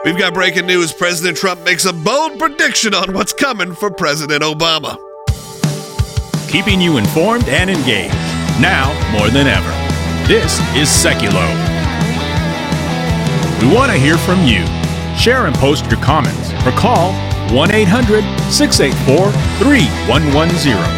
We've got breaking news. President Trump makes a bold prediction on what's coming for President Obama. Keeping you informed and engaged, now more than ever. This is Seculo. We want to hear from you. Share and post your comments or call 1-800-684-3110.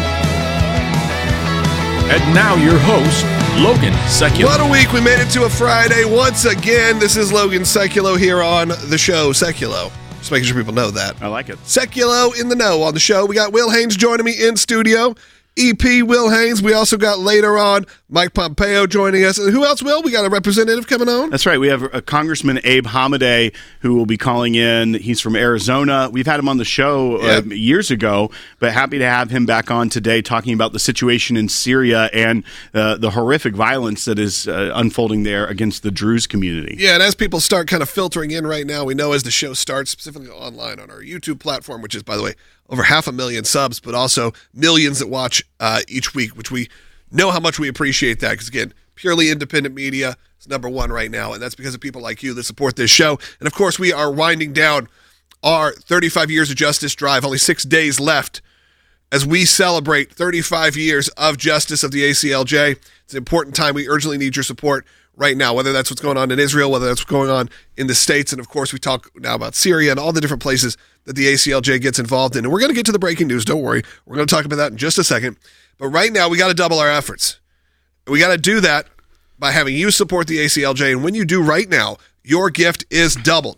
And now your host, Logan Seculo. What a week. We made it to a Friday once again. This is Logan Seculo here on the show, Seculo. Just making sure people know that. I like it. Seculo in the know on the show. We got Will Haynes joining me in studio. EP Will Haynes. We also got later on Mike Pompeo joining us. And who else, Will? We got a representative coming on. That's right. We have Congressman Abe Hamadeh who will be calling in. He's from Arizona. We've had him on the show years ago, but happy to have him back on today talking about the situation in Syria and the horrific violence that is unfolding there against the Druze community. Yeah, and as people start kind of filtering in right now, we know as the show starts, specifically online on our YouTube platform, which is, by the way, over 500,000 subs, but also millions that watch each week, which we know how much we appreciate that because, again, purely independent media is number one right now, and that's because of people like you that support this show. And, of course, we are winding down our 35 Years of Justice drive, only 6 days left as we celebrate 35 years of justice of the ACLJ. It's an important time. We urgently need your support right now, whether that's what's going on in Israel, whether that's what's going on in the States. And, of course, we talk now about Syria and all the different places that the ACLJ gets involved in. And we're going to get to the breaking news. Don't worry. We're going to talk about that in just a second. But right now, we got to double our efforts. We got to do that by having you support the ACLJ. And when you do right now, your gift is doubled.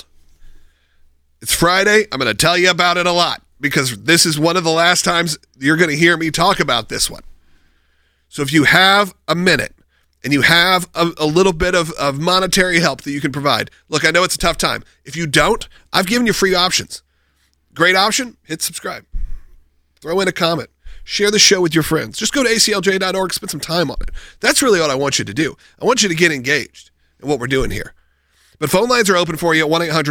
It's Friday. I'm going to tell you about it a lot because this is one of the last times you're going to hear me talk about this one. So if you have a minute, and you have a little bit of monetary help that you can provide. Look, I know it's a tough time. If you don't, I've given you free options. Great option, hit subscribe. Throw in a comment. Share the show with your friends. Just go to aclj.org, spend some time on it. That's really what I want you to do. I want you to get engaged in what we're doing here. But phone lines are open for you at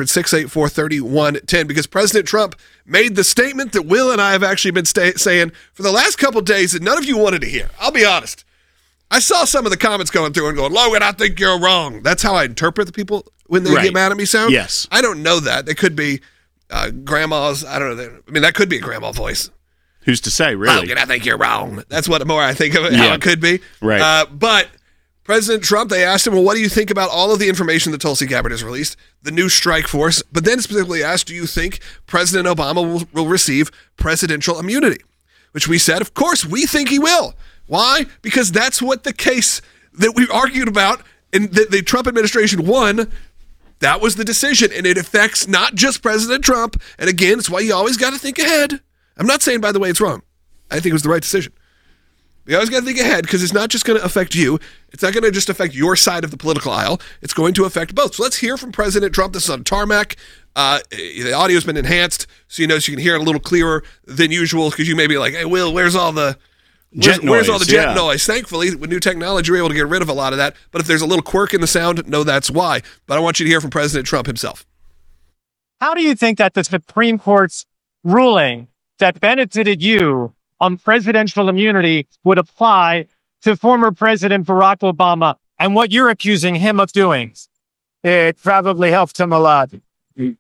1-800-684-3110 because President Trump made the statement that Will and I have actually been saying for the last couple of days that none of you wanted to hear. I'll be honest. I saw some of the comments going through and going, Logan, I think you're wrong. That's how I interpret the people when they get mad at me sound. Yes. I don't know that. They could be grandmas. I don't know. I mean, that could be a grandma voice. Who's to say, really? Logan, I think you're wrong. That's what more I think of it, how it could be. Right. But President Trump, they asked him, well, what do you think about all of the information that Tulsi Gabbard has released, the new strike force, but then specifically asked, do you think President Obama will receive presidential immunity? Which we said, of course, we think he will. Why? Because that's what the case that we argued about and the Trump administration won. That was the decision, and it affects not just President Trump. And again, it's why you always got to think ahead. I'm not saying, by the way, it's wrong. I think it was the right decision. You always got to think ahead because it's not just going to affect you. It's not going to just affect your side of the political aisle. It's going to affect both. So let's hear from President Trump. This is on tarmac. The audio's been enhanced, so you can hear it a little clearer than usual because you may be like, hey, Will, where's all the jet noise? Thankfully, with new technology, we're able to get rid of a lot of that. But if there's a little quirk in the sound, no, that's why. But I want you to hear from President Trump himself. How do you think that the Supreme Court's ruling that benefited you on presidential immunity would apply to former President Barack Obama and what you're accusing him of doing? It probably helped him a lot. The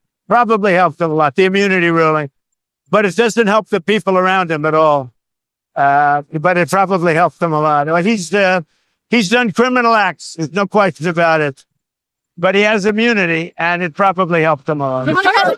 immunity ruling. But it doesn't help the people around him at all. But it probably helped him a lot. Well, he's done criminal acts. There's no question about it. But he has immunity, and it probably helped him a lot.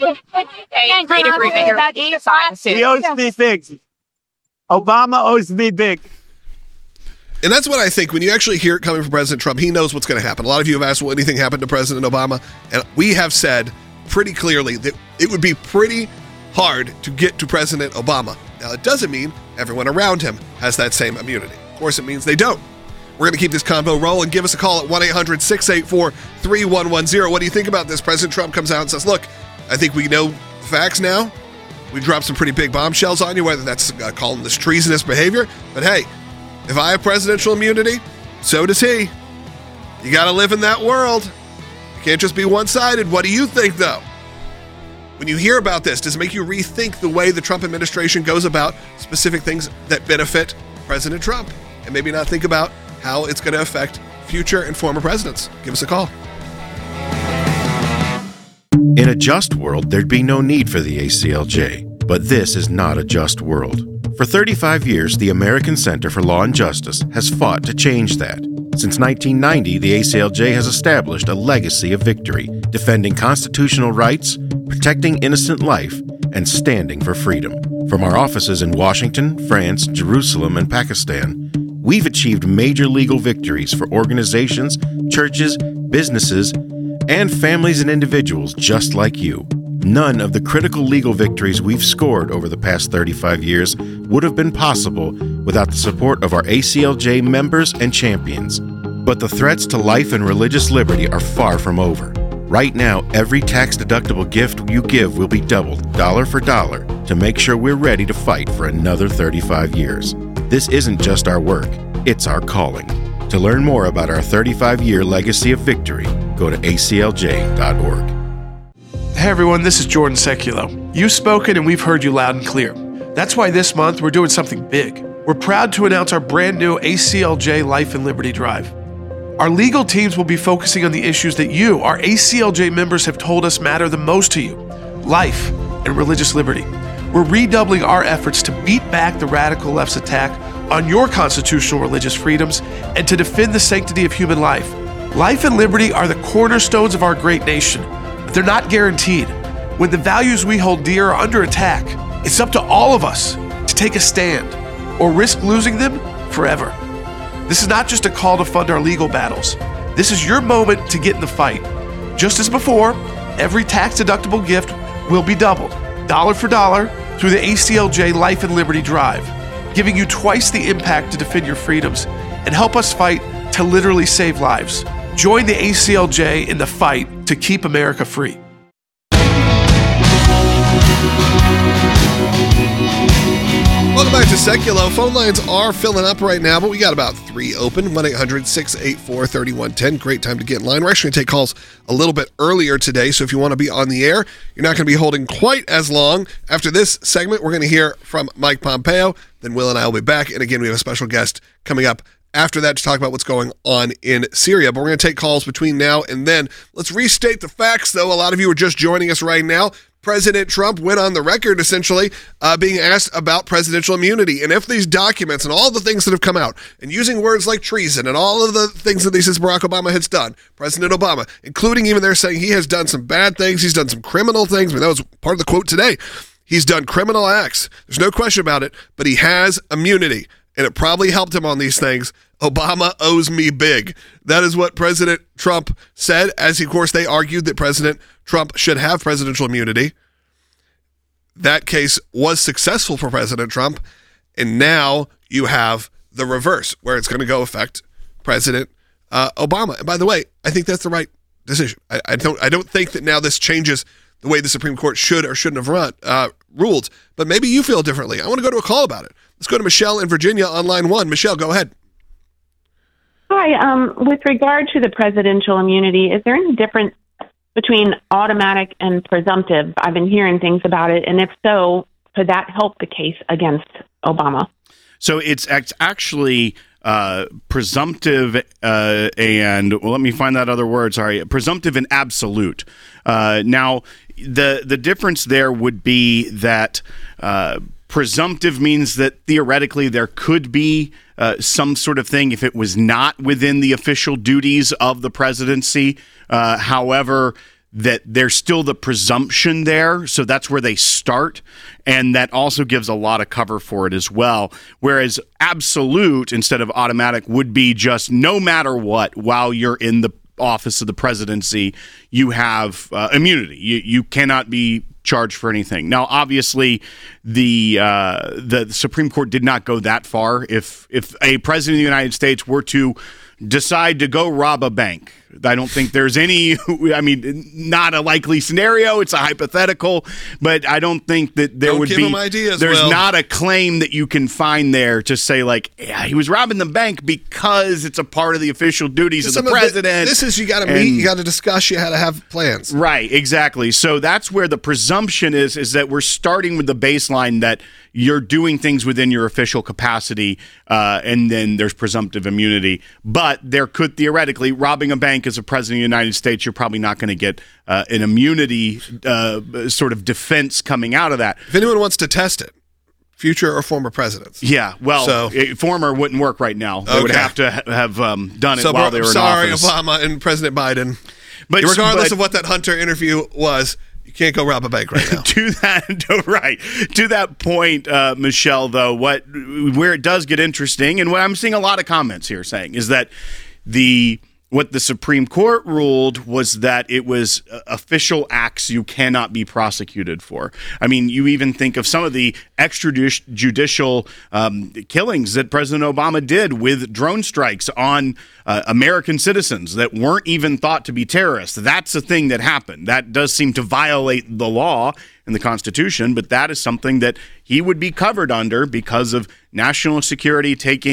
He owes me big. Obama owes me big. And that's what I think. When you actually hear it coming from President Trump, he knows what's going to happen. A lot of you have asked, will anything happen to President Obama? And we have said pretty clearly that it would be pretty hard to get to President Obama. Now, it doesn't mean everyone around him has that same immunity. Of course, it means they don't. We're going to keep this convo rolling. Give us a call at 1-800-684-3110. What do you think about this? President Trump comes out and says, look, I think we know the facts now. We've dropped some pretty big bombshells on you, whether that's calling this treasonous behavior. But hey, if I have presidential immunity, so does he. You got to live in that world. You can't just be one-sided. What do you think, though? When you hear about this, does it make you rethink the way the Trump administration goes about specific things that benefit President Trump? And maybe not think about how it's going to affect future and former presidents? Give us a call. In a just world, there'd be no need for the ACLJ, but this is not a just world. For 35 years, the American Center for Law and Justice has fought to change that. Since 1990, the ACLJ has established a legacy of victory, defending constitutional rights, protecting innocent life, and standing for freedom. From our offices in Washington, France, Jerusalem, and Pakistan, we've achieved major legal victories for organizations, churches, businesses, and families and individuals just like you. None of the critical legal victories we've scored over the past 35 years would have been possible without the support of our ACLJ members and champions. But the threats to life and religious liberty are far from over. Right now, every tax-deductible gift you give will be doubled, dollar for dollar, to make sure we're ready to fight for another 35 years. This isn't just our work, it's our calling. To learn more about our 35-year legacy of victory, go to aclj.org. Hey everyone, this is Jordan Seculo. You've spoken and we've heard you loud and clear. That's why this month we're doing something big. We're proud to announce our brand new ACLJ Life and Liberty Drive. Our legal teams will be focusing on the issues that you, our ACLJ members, have told us matter the most to you: life and religious liberty. We're redoubling our efforts to beat back the radical left's attack on your constitutional religious freedoms and to defend the sanctity of human life. Life and liberty are the cornerstones of our great nation, but they're not guaranteed. When the values we hold dear are under attack, it's up to all of us to take a stand or risk losing them forever. This is not just a call to fund our legal battles. This is your moment to get in the fight. Just as before, every tax-deductible gift will be doubled, dollar for dollar, through the ACLJ Life and Liberty Drive, giving you twice the impact to defend your freedoms and help us fight to literally save lives. Join the ACLJ in the fight to keep America free. Welcome back to Seculo. Phone lines are filling up right now, but we got about 3 open. 1-800-684-3110. Great time to get in line. We're actually going to take calls a little bit earlier today, so if you want to be on the air, you're not going to be holding quite as long. After this segment, we're going to hear from Mike Pompeo. Then Will and I will be back. And again, we have a special guest coming up after that to talk about what's going on in Syria. But we're going to take calls between now and then. Let's restate the facts, though. A lot of you are just joining us right now. President Trump went on the record, essentially, being asked about presidential immunity. And if these documents and all the things that have come out, and using words like treason and all of the things that he says Barack Obama has done, President Obama, including even they're saying he has done some bad things, he's done some criminal things. I mean, that was part of the quote today. He's done criminal acts. There's no question about it, but he has immunity. And it probably helped him on these things. Obama owes me big. That is what President Trump said, as of course they argued that President Trump should have presidential immunity. That case was successful for President Trump, and now you have the reverse, where it's going to go affect President Obama. And by the way, I think that's the right decision. I don't think that now this changes the way the Supreme Court should or shouldn't have ruled, but maybe you feel differently. I want to go to a call about it. Let's go to Michelle in Virginia on line 1. Michelle, go ahead. Hi. With regard to the presidential immunity, is there any difference between automatic and presumptive? I've been hearing things about it, and if so, could that help the case against Obama? So it's actually presumptive and, well, let me find that other word, sorry, presumptive and absolute. Now, the difference there would be that presumptive means that theoretically there could be some sort of thing if it was not within the official duties of the presidency. However, that there's still the presumption there, so that's where they start, and that also gives a lot of cover for it as well. Whereas absolute instead of automatic would be just no matter what, while you're in the office of the presidency, you have immunity. You cannot be charged for anything. Now, obviously, the Supreme Court did not go that far. If a president of the United States were to decide to go rob a bank, I don't think there's any, I mean, not a likely scenario. It's a hypothetical, but I don't think that there would be, there's not a claim that you can find there to say like, yeah, he was robbing the bank because it's a part of the official duties of the president. This is, you got to meet, you got to discuss, you had to have plans. Right, exactly. So that's where the presumption is that we're starting with the baseline that you're doing things within your official capacity, and then there's presumptive immunity. But there could theoretically, robbing a bank think as a president of the United States, you're probably not going to get an immunity sort of defense coming out of that. If anyone wants to test it, future or former presidents. Yeah, well, former wouldn't work right now. They would have to have done it while they were in office. Sorry, Obama and President Biden. But regardless of what that Hunter interview was, you can't go rob a bank right now. To that point, Michelle, though, where it does get interesting, and what I'm seeing a lot of comments here saying is that what the Supreme Court ruled was that it was official acts you cannot be prosecuted for. I mean, you even think of some of the extrajudicial killings that President Obama did with drone strikes on American citizens that weren't even thought to be terrorists. That's a thing that happened. That does seem to violate the law in the Constitution, but that is something that he would be covered under because of national security,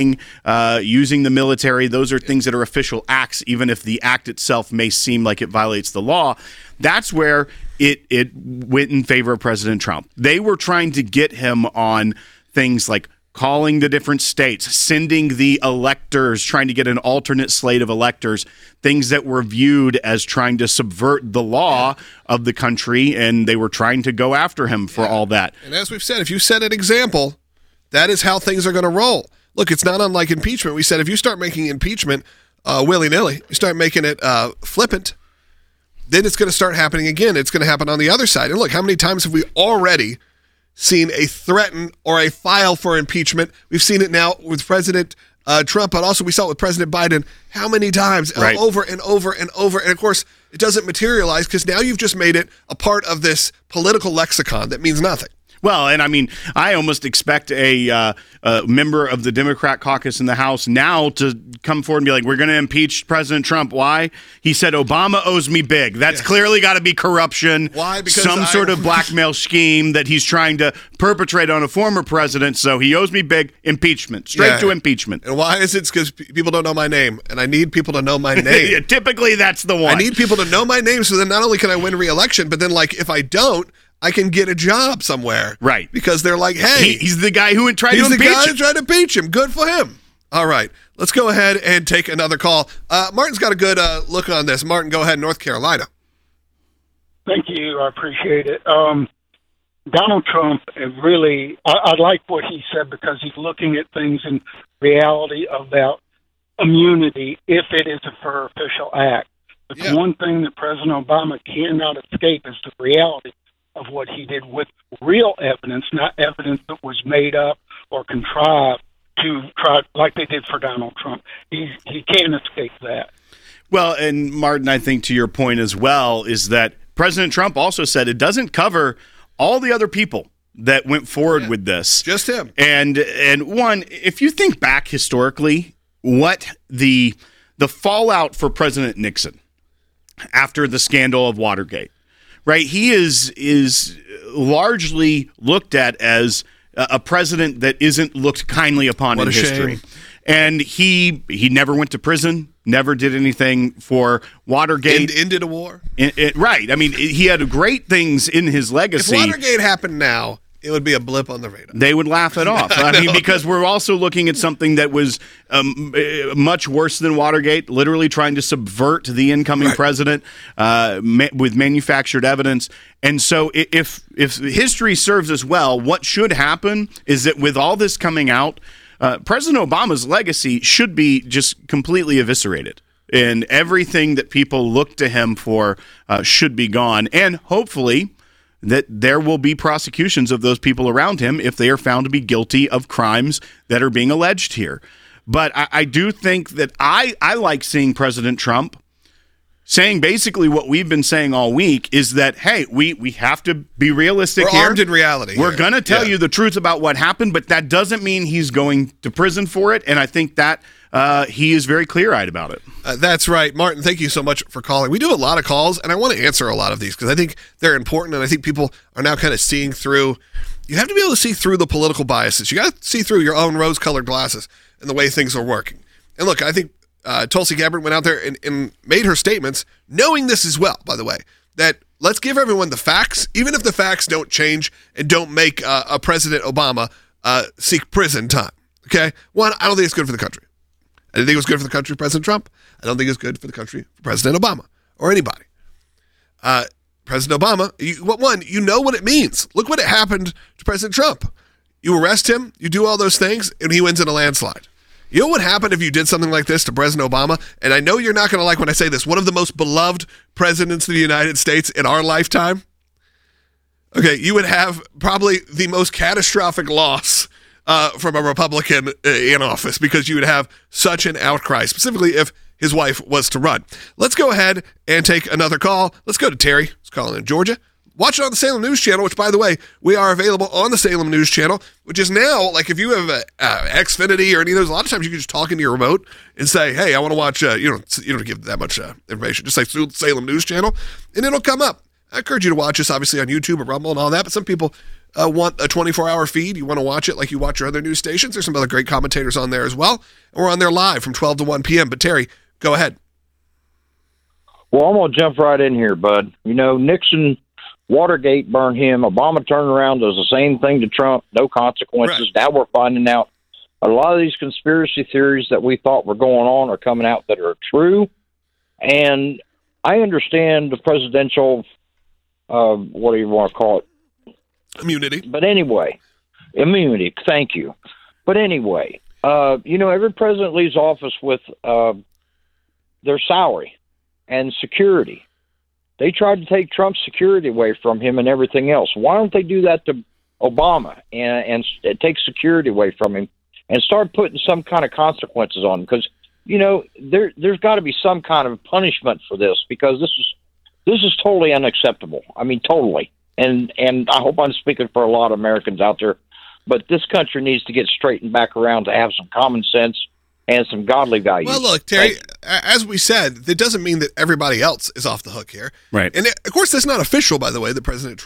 using the military. Those are things that are official acts, even if the act itself may seem like it violates the law. That's where it went in favor of President Trump. They were trying to get him on things like calling the different states, sending the electors, trying to get an alternate slate of electors, things that were viewed as trying to subvert the law of the country, and they were trying to go after him for all that. And as we've said, if you set an example, that is how things are going to roll. Look, it's not unlike impeachment. We said if you start making impeachment willy-nilly, you start making it flippant, then it's going to start happening again. It's going to happen on the other side. And look, how many times have we already seen a threaten or a file for impeachment? We've seen it now with President Trump, but also we saw it with President Biden. How many times? Right. Over and over and over. And of course, it doesn't materialize because now you've just made it a part of this political lexicon that means nothing. Well, and I mean, I almost expect a member of the Democrat caucus in the House now to come forward and be like, we're going to impeach President Trump. Why? He said, Obama owes me big. That's clearly got to be corruption. Why? Because some sort of blackmail scheme that he's trying to perpetrate on a former president. So he owes me big. Impeachment. Straight to impeachment. And why is it? It's because people don't know my name, and I need people to know my name. Yeah, typically, that's the one. I need people to know my name so then not only can I win re-election, but then, like, if I don't, I can get a job somewhere. Right. Because they're like, hey. He's the guy who tried to impeach him. He's the guy who tried to impeach him. Good for him. All right. Let's go ahead and take another call. Martin's got a good look on this. Martin, go ahead. North Carolina. Thank you. I appreciate it. Donald Trump really, I like what he said because he's looking at things in reality about immunity if it is a for official act. But the one thing that President Obama cannot escape is the reality of what he did with real evidence, not evidence that was made up or contrived to try, like they did for Donald Trump. He can't escape that. Well, and Martin, I think to your point as well, is that President Trump also said it doesn't cover all the other people that went forward with this. Just him. And one, if you think back historically, what the fallout for President Nixon after the scandal of Watergate, right? He is largely looked at as a president that isn't looked kindly upon in history. And he never went to prison, never did anything for Watergate. Ended a war. Right. I mean, he had great things in his legacy. If Watergate happened now, it would be a blip on the radar. They would laugh it off. I mean, because we're also looking at something that was much worse than Watergate, literally trying to subvert the incoming president with manufactured evidence. And so if history serves us well, what should happen is that with all this coming out, President Obama's legacy should be just completely eviscerated. And everything that people look to him for should be gone. And hopefully that there will be prosecutions of those people around him if they are found to be guilty of crimes that are being alleged here. But I do think that I like seeing President Trump saying basically what we've been saying all week is that, hey, we have to be realistic here. We're armed in reality. We're going to tell you the truth about what happened, but that doesn't mean he's going to prison for it. And I think that he is very clear-eyed about it. That's right. Martin, thank you so much for calling. We do a lot of calls, and I want to answer a lot of these because I think they're important, and I think people are now kind of seeing through. You have to be able to see through the political biases. You got to see through your own rose-colored glasses and the way things are working. And look, I think Tulsi Gabbard went out there and made her statements, knowing this as well, by the way, that let's give everyone the facts, even if the facts don't change and don't make President Obama seek prison time. Okay? One, I don't think it's good for the country. I didn't think it was good for the country for President Trump. I don't think it's good for the country for President Obama or anybody. President Obama, you know what it means. Look what happened to President Trump. You arrest him, you do all those things, and he wins in a landslide. You know what happened if you did something like this to President Obama? And I know you're not going to like when I say this. One of the most beloved presidents of the United States in our lifetime. Okay, you would have probably the most catastrophic loss from a Republican in office because you would have such an outcry, specifically if his wife was to run. Let's go ahead and take another call. Let's go to Terry, who's calling in Georgia. Watch it on the Salem News Channel, which, by the way, we are available on the Salem News Channel, which is now, like, if you have Xfinity or any of those, a lot of times you can just talk into your remote and say, hey, I want to watch, you don't give that much information, just like through the Salem News Channel, and it'll come up. I encourage you to watch us, obviously, on YouTube or Rumble and all that, but some people want a 24-hour feed. You want to watch it like you watch your other news stations. There's some other great commentators on there as well, and we're on there live from 12 to 1 p.m. But, Terry, go ahead. Well, I'm going to jump right in here, bud. You know, Nixon, Watergate burned him. Obama turned around, does the same thing to Trump. No consequences. Right. Now we're finding out a lot of these conspiracy theories that we thought were going on are coming out that are true. And I understand the presidential, what do you want to call it? Immunity. But anyway, immunity. Thank you. But anyway, you know, every president leaves office with their salary and security. They tried to take Trump's security away from him and everything else. Why don't they do that to Obama and take security away from him and start putting some kind of consequences on him? Because, you know, there's got to be some kind of punishment for this, because this is totally unacceptable. I mean, totally. And I hope I'm speaking for a lot of Americans out there, but this country needs to get straightened back around to have some common sense and some godly values. Well, look, Terry, as we said, that doesn't mean that everybody else is off the hook here. Right. And of course, that's not official, by the way, that President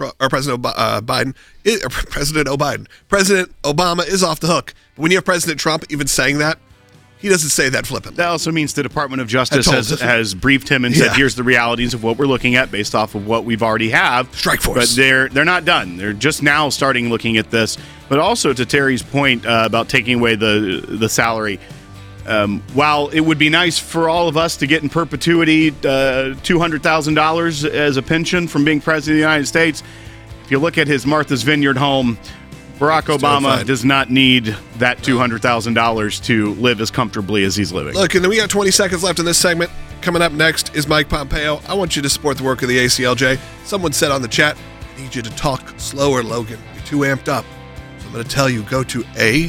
Obama is off the hook. But when you have President Trump even saying that, he doesn't say that flippantly. That also means the Department of Justice has briefed him and said, here's the realities of what we're looking at based off of what we've already have. Strike force. But they're not done. They're just now starting looking at this. But also to Terry's point about taking away the salary, while it would be nice for all of us to get in perpetuity $200,000 as a pension from being president of the United States, if you look at his Martha's Vineyard home, Barack Obama does not need that $200,000 to live as comfortably as he's living. Look, and then we got 20 seconds left in this segment. Coming up next is Mike Pompeo. I want you to support the work of the ACLJ. Someone said on the chat, I need you to talk slower, Logan. You're too amped up. So I'm going to tell you, go to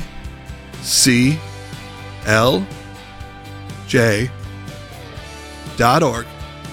aclj.org.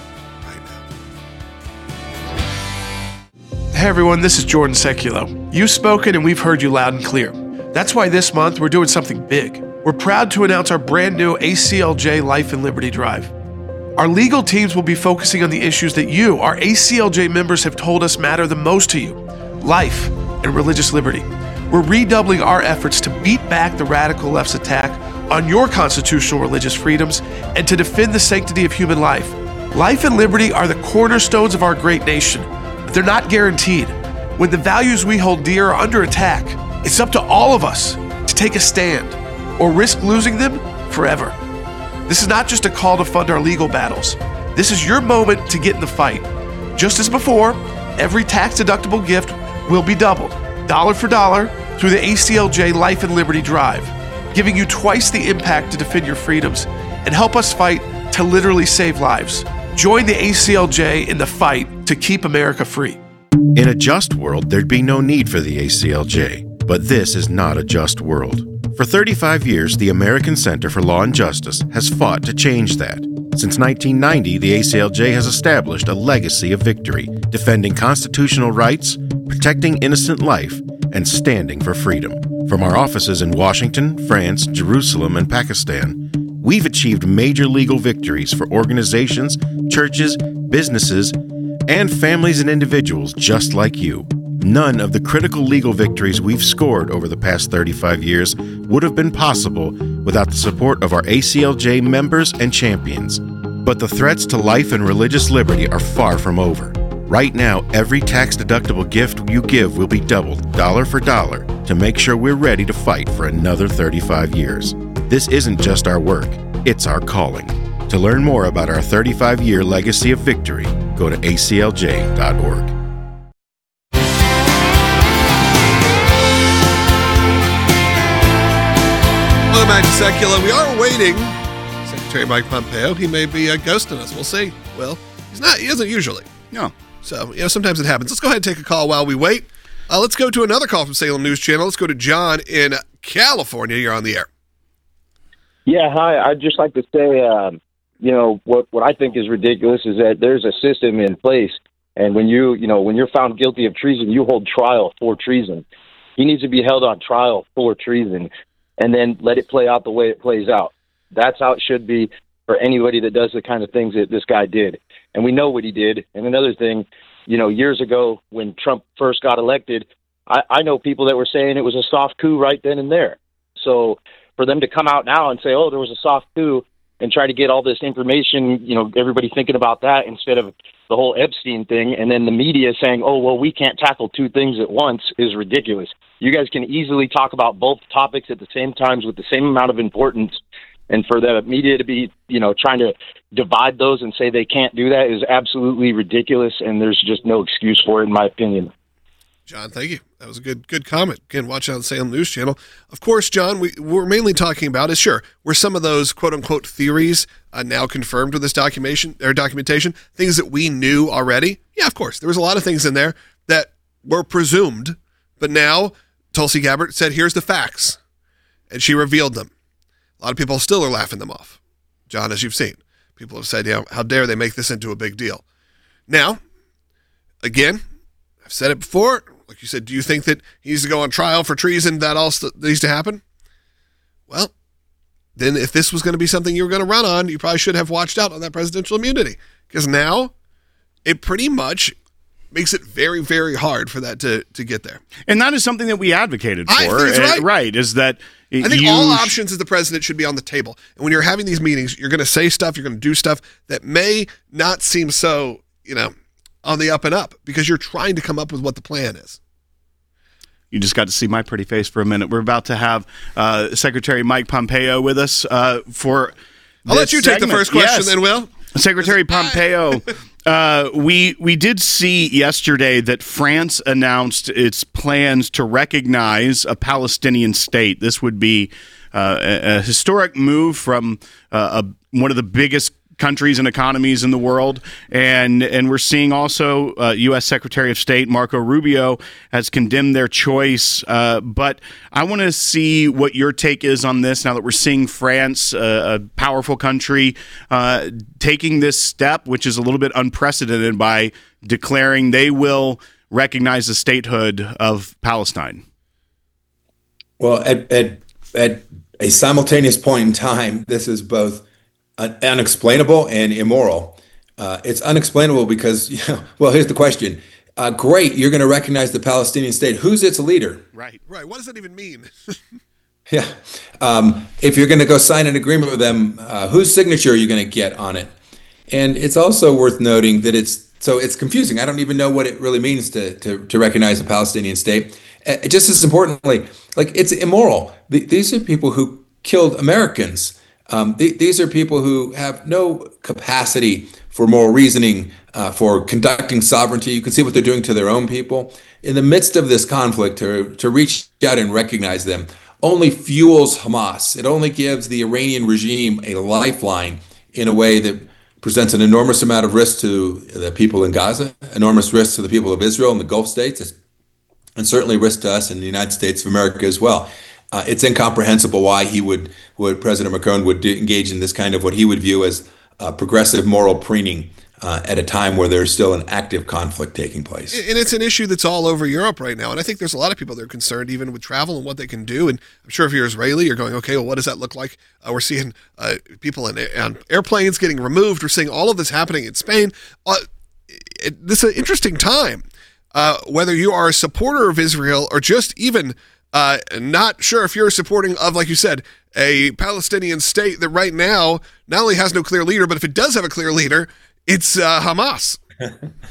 Hey everyone, this is Jordan Seculo. You've spoken and we've heard you loud and clear. That's why this month we're doing something big. We're proud to announce our brand new ACLJ Life and Liberty Drive. Our legal teams will be focusing on the issues that you, our ACLJ members, have told us matter the most to you: life and religious liberty. We're redoubling our efforts to beat back the radical left's attack on your constitutional religious freedoms and to defend the sanctity of human life. Life and liberty are the cornerstones of our great nation, but they're not guaranteed. When the values we hold dear are under attack, it's up to all of us to take a stand or risk losing them forever. This is not just a call to fund our legal battles. This is your moment to get in the fight. Just as before, every tax-deductible gift will be doubled, dollar for dollar, through the ACLJ Life and Liberty Drive, giving you twice the impact to defend your freedoms and help us fight to literally save lives. Join the ACLJ in the fight to keep America free. In a just world, there'd be no need for the ACLJ, but this is not a just world. For 35 years, the American Center for Law and Justice has fought to change that. Since 1990, the ACLJ has established a legacy of victory, defending constitutional rights, protecting innocent life, and standing for freedom. From our offices in Washington, France, Jerusalem, and Pakistan, we've achieved major legal victories for organizations, churches, businesses, and families and individuals just like you. None of the critical legal victories we've scored over the past 35 years would have been possible without the support of our ACLJ members and champions. But the threats to life and religious liberty are far from over. Right now, every tax-deductible gift you give will be doubled, dollar for dollar, to make sure we're ready to fight for another 35 years. This isn't just our work. It's our calling. To learn more about our 35-year legacy of victory, go to aclj.org. Welcome back to Secular. We are waiting. Secretary Mike Pompeo, he may be ghosting us. We'll see. Well, he's not. He isn't usually. No. So, sometimes it happens. Let's go ahead and take a call while we wait. Let's go to another call from Salem News Channel. Let's go to John in California. You're on the air. Yeah, hi. I'd just like to say, what I think is ridiculous is that there's a system in place, and when you're found guilty of treason, you hold trial for treason. He needs to be held on trial for treason, and then let it play out the way it plays out. That's how it should be for anybody that does the kind of things that this guy did. And we know what he did. And another thing, years ago when Trump first got elected, I know people that were saying it was a soft coup right then and there. So for them to come out now and say, oh, there was a soft coup, and try to get all this information, everybody thinking about that instead of the whole Epstein thing, and then the media saying, oh, well, we can't tackle two things at once, is ridiculous. You guys can easily talk about both topics at the same times with the same amount of importance, and for the media to be, trying to divide those and say they can't do that is absolutely ridiculous, and there's just no excuse for it, in my opinion. John, thank you. That was a good comment. Again, watch on the Salem News Channel. Of course, John, we're mainly talking about is, sure, were some of those quote-unquote theories now confirmed with this documentation, things that we knew already? Yeah, of course. There was a lot of things in there that were presumed, but now Tulsi Gabbard said, here's the facts, and she revealed them. A lot of people still are laughing them off. John, as you've seen, people have said, how dare they make this into a big deal? Now, again, I've said it before. Like you said, do you think that he needs to go on trial for treason? That all needs to happen? Well, then if this was going to be something you were going to run on, you probably should have watched out on that presidential immunity. Because now it pretty much makes it very, very hard for that to get there. And that is something that we advocated for. I think it's right. Right, is that I think all options as the president should be on the table. And when you're having these meetings, you're going to say stuff, you're going to do stuff that may not seem so, on the up and up, because you're trying to come up with what the plan is. You just got to see my pretty face for a minute. We're about to have Secretary Mike Pompeo with us for I'll let you take the first question then, Will. Secretary Pompeo, we did see yesterday that France announced its plans to recognize a Palestinian state. This would be a historic move from one of the biggest countries and economies in the world, and we're seeing also U.S. Secretary of State Marco Rubio has condemned their choice. But I want to see what your take is on this now that we're seeing France, a powerful country, taking this step, which is a little bit unprecedented, by declaring they will recognize the statehood of Palestine. Well, at a simultaneous point in time, this is both unexplainable and immoral. It's unexplainable because, here's the question. Great, you're going to recognize the Palestinian state. Who's its leader? Right. What does that even mean? Yeah. If you're going to go sign an agreement with them, whose signature are you going to get on it? And it's also worth noting that it's confusing. I don't even know what it really means to recognize a Palestinian state. Just as importantly, it's immoral. These are people who killed Americans. These are people who have no capacity for moral reasoning, for conducting sovereignty. You can see what they're doing to their own people. In the midst of this conflict, to reach out and recognize them only fuels Hamas. It only gives the Iranian regime a lifeline in a way that presents an enormous amount of risk to the people in Gaza, enormous risk to the people of Israel and the Gulf states, and certainly risk to us in the United States of America as well. It's incomprehensible why President Macron would engage in this kind of what he would view as progressive moral preening at a time where there's still an active conflict taking place. And it's an issue that's all over Europe right now. And I think there's a lot of people that are concerned even with travel and what they can do. And I'm sure if you're Israeli, you're going, okay, well, what does that look like? We're seeing people on airplanes getting removed. We're seeing all of this happening in Spain. This is an interesting time, whether you are a supporter of Israel or just even not sure if you're supporting of, like you said, a Palestinian state that right now not only has no clear leader, but if it does have a clear leader, it's Hamas.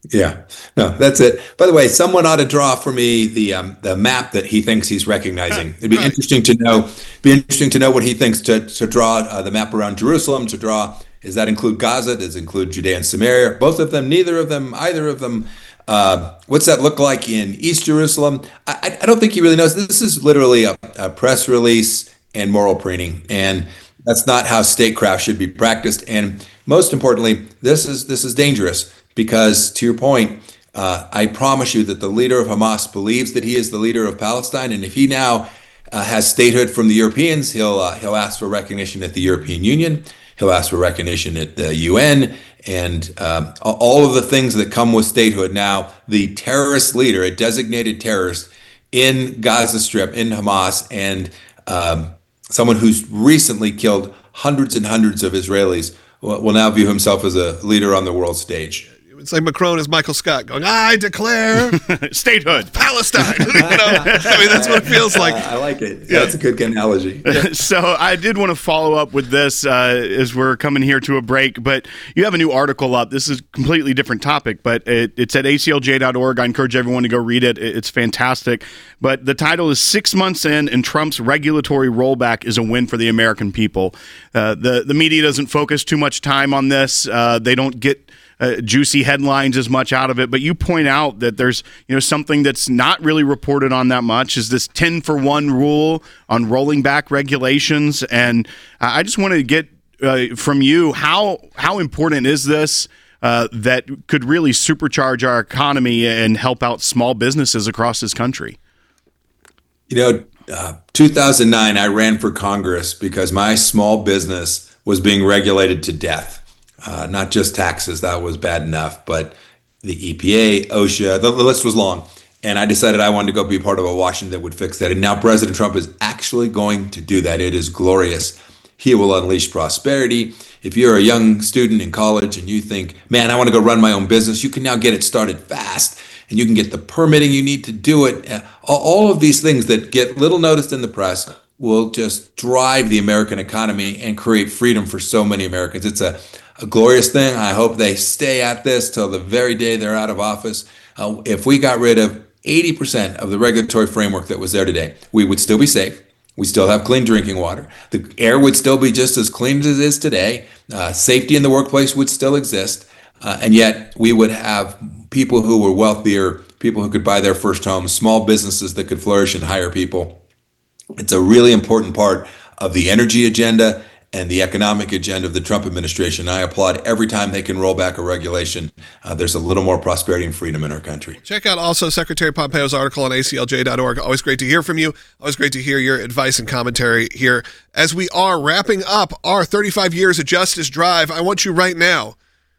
Yeah, no, that's it. By the way, someone ought to draw for me the map that he thinks he's recognizing. It'd be interesting to know. Be interesting to know what he thinks to draw the map around Jerusalem. To draw, does that include Gaza? Does it include Judea and Samaria? Both of them? Neither of them? Either of them? What's that look like in East Jerusalem? I don't think he really knows. This is literally a press release and moral preening, and that's not how statecraft should be practiced. And most importantly, this is dangerous. Because to your point, I promise you that the leader of Hamas believes that he is the leader of Palestine, and if he now has statehood from the Europeans, he'll ask for recognition at the European Union, he'll ask for recognition at the UN, and all of the things that come with statehood. Now, the terrorist leader, a designated terrorist in Gaza Strip, in Hamas, and someone who's recently killed hundreds and hundreds of Israelis, will now view himself as a leader on the world stage. It's like Macron as Michael Scott going, I declare statehood, Palestine. I mean, that's what it feels like. I like it. Yeah, that's a good analogy. Yeah. So I did want to follow up with this as we're coming here to a break, but you have a new article up. This is a completely different topic, but it's at aclj.org. I encourage everyone to go read it. It's fantastic. But the title is 6 months in and Trump's regulatory rollback is a win for the American people. The media doesn't focus too much time on this. They don't get juicy headlines as much out of it, but you point out that there's something that's not really reported on that much is this 10-for-1 rule on rolling back regulations, and I just wanted to get from you how important is this that could really supercharge our economy and help out small businesses across this country. 2009, I ran for Congress because my small business was being regulated to death. Not just taxes, that was bad enough, but the EPA, OSHA, the list was long. And I decided I wanted to go be part of a Washington that would fix that. And now President Trump is actually going to do that. It is glorious. He will unleash prosperity. If you're a young student in college and you think, man, I want to go run my own business, you can now get it started fast. And you can get the permitting you need to do it. All of these things that get little noticed in the press will just drive the American economy and create freedom for so many Americans. It's a glorious thing. I hope they stay at this till the very day they're out of office. If we got rid of 80% of the regulatory framework that was there today, we would still be safe. We still have clean drinking water. The air would still be just as clean as it is today. Safety in the workplace would still exist. And yet we would have people who were wealthier, people who could buy their first home, small businesses that could flourish and hire people. It's a really important part of the energy agenda and the economic agenda of the Trump administration. I applaud every time they can roll back a regulation. There's a little more prosperity and freedom in our country. Check out also Secretary Pompeo's article on aclj.org. Always great to hear from you. Always great to hear your advice and commentary here. As we are wrapping up our 35 Years of Justice drive, I want you right now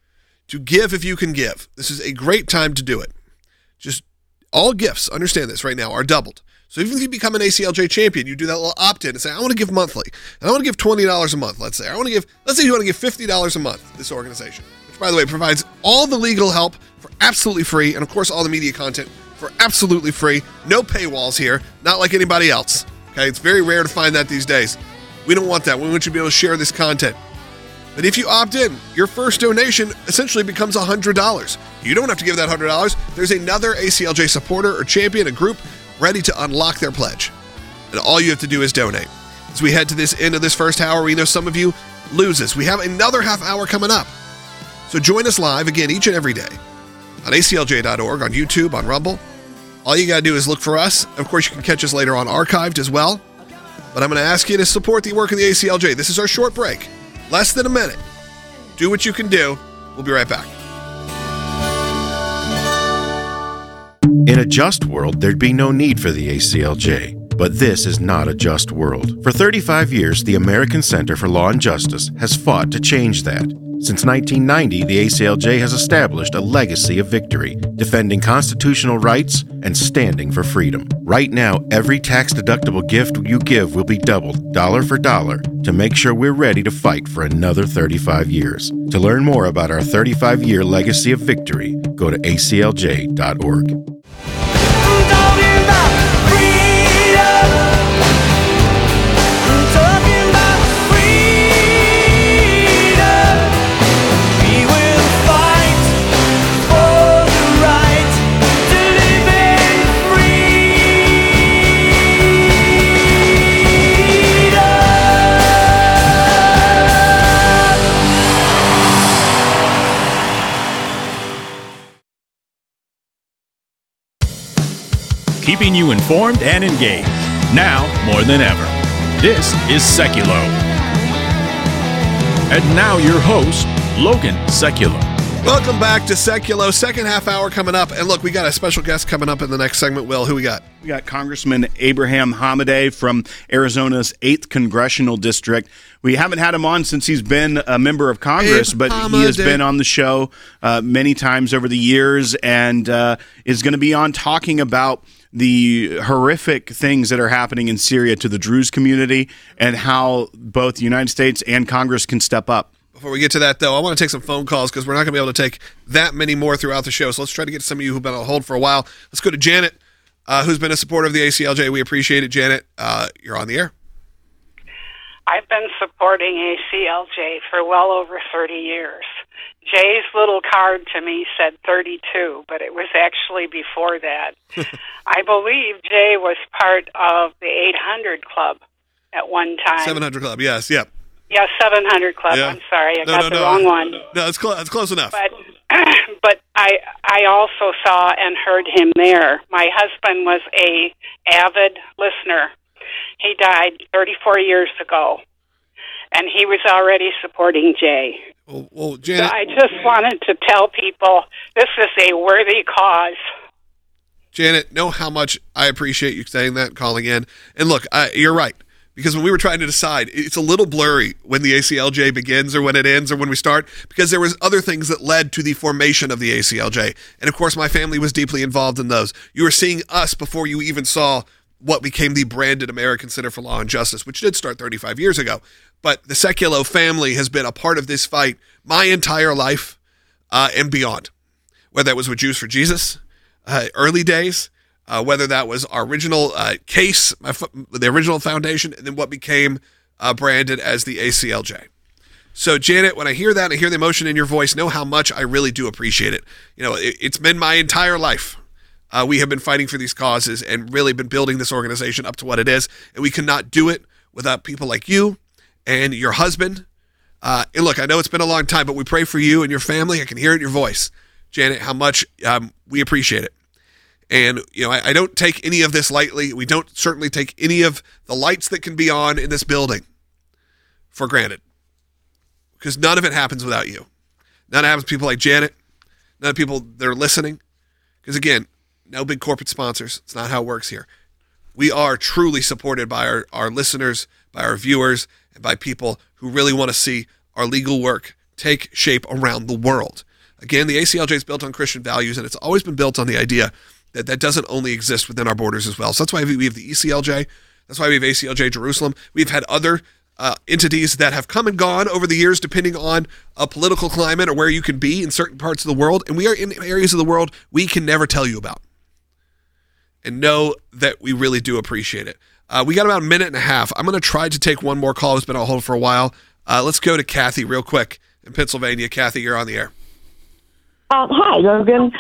to give if you can give. This is a great time to do it. Just all gifts, understand this right now, are doubled. So even if you become an ACLJ champion, you do that little opt-in and say, I want to give monthly. And I want to give $20 a month, let's say. Let's say you want to give $50 a month to this organization, which, by the way, provides all the legal help for absolutely free, and, of course, all the media content for absolutely free. No paywalls here, not like anybody else. Okay, it's very rare to find that these days. We don't want that. We want you to be able to share this content. But if you opt in, your first donation essentially becomes $100. You don't have to give that $100. There's another ACLJ supporter or champion, a group, ready to unlock their pledge. And all you have to do is donate. As we head to this end of this first hour, we know some of you lose this. We have another half hour coming up. So join us live again each and every day on aclj.org, on YouTube, on Rumble. All you got to do is look for us. Of course, you can catch us later on archived as well. But I'm going to ask you to support the work of the ACLJ. This is our short break. Less than a minute. Do what you can do. We'll be right back. In a just world, there'd be no need for the ACLJ. But this is not a just world. For 35 years, the American Center for Law and Justice has fought to change that. Since 1990, the ACLJ has established a legacy of victory, defending constitutional rights and standing for freedom. Right now, every tax-deductible gift you give will be doubled, dollar for dollar, to make sure we're ready to fight for another 35 years. To learn more about our 35-year legacy of victory, go to aclj.org. keeping you informed and engaged. Now more than ever. This is Seculo. And now your host, Logan Seculo. Welcome back to Seculo. Second half hour coming up. And look, we got a special guest coming up in the next segment. Will, who we got? We got Congressman Abraham Hamadeh from Arizona's 8th Congressional District. We haven't had him on since he's been a member of Congress, but he has been on the show many times over the years and is going to be on talking about the horrific things that are happening in Syria to the Druze community and how both the United States and Congress can step up. Before we get to that, though, I want to take some phone calls because we're not going to be able to take that many more throughout the show. So let's try to get to some of you who've been on hold for a while. Let's go to Janet, who's been a supporter of the ACLJ. We appreciate it. Janet, you're on the air. I've been supporting ACLJ for well over 30 years. Jay's little card to me said 32, but it was actually before that. I believe Jay was part of the 800 Club at one time. 700 Club, yes, yep. Yeah, 700 Club. Yeah. I'm sorry, I got the wrong one. No, it's close enough. But I also saw and heard him there. My husband was a avid listener. He died 34 years ago, and he was already supporting Jay. Well, Janet, so I just wanted to tell people this is a worthy cause. Janet, know how much I appreciate you saying that and calling in. And look, you're right. Because when we were trying to decide, it's a little blurry when the ACLJ begins or when it ends or when we start, because there was other things that led to the formation of the ACLJ. And of course, my family was deeply involved in those. You were seeing us before you even saw what became the branded American Center for Law and Justice, which did start 35 years ago. But the Seculo family has been a part of this fight my entire life and beyond, whether that was with Jews for Jesus, early days, whether that was our original case, the original foundation, and then what became branded as the ACLJ. So, Janet, when I hear that and I hear the emotion in your voice, know how much I really do appreciate it. You know, it's been my entire life. We have been fighting for these causes and really been building this organization up to what it is, and we cannot do it without people like you and your husband. And look, I know it's been a long time, but we pray for you and your family. I can hear it in your voice, Janet, how much we appreciate it. And, you know, I don't take any of this lightly. We don't certainly take any of the lights that can be on in this building for granted. Because none of it happens without you. None of it happens with people like Janet. None of the people that are listening. Because, again, no big corporate sponsors. It's not how it works here. We are truly supported by our listeners, by our viewers, and by people who really want to see our legal work take shape around the world. Again, the ACLJ is built on Christian values, and it's always been built on the idea that doesn't only exist within our borders as well. So that's why we have the ECLJ. That's why we have ACLJ Jerusalem. We've had other entities that have come and gone over the years depending on a political climate or where you can be in certain parts of the world. And we are in areas of the world we can never tell you about. And know that we really do appreciate it. We got about a minute and a half. I'm going to try to take one more call. It's been on hold for a while. Let's go to Kathy real quick in Pennsylvania. Kathy, you're on the air. Hi, Logan.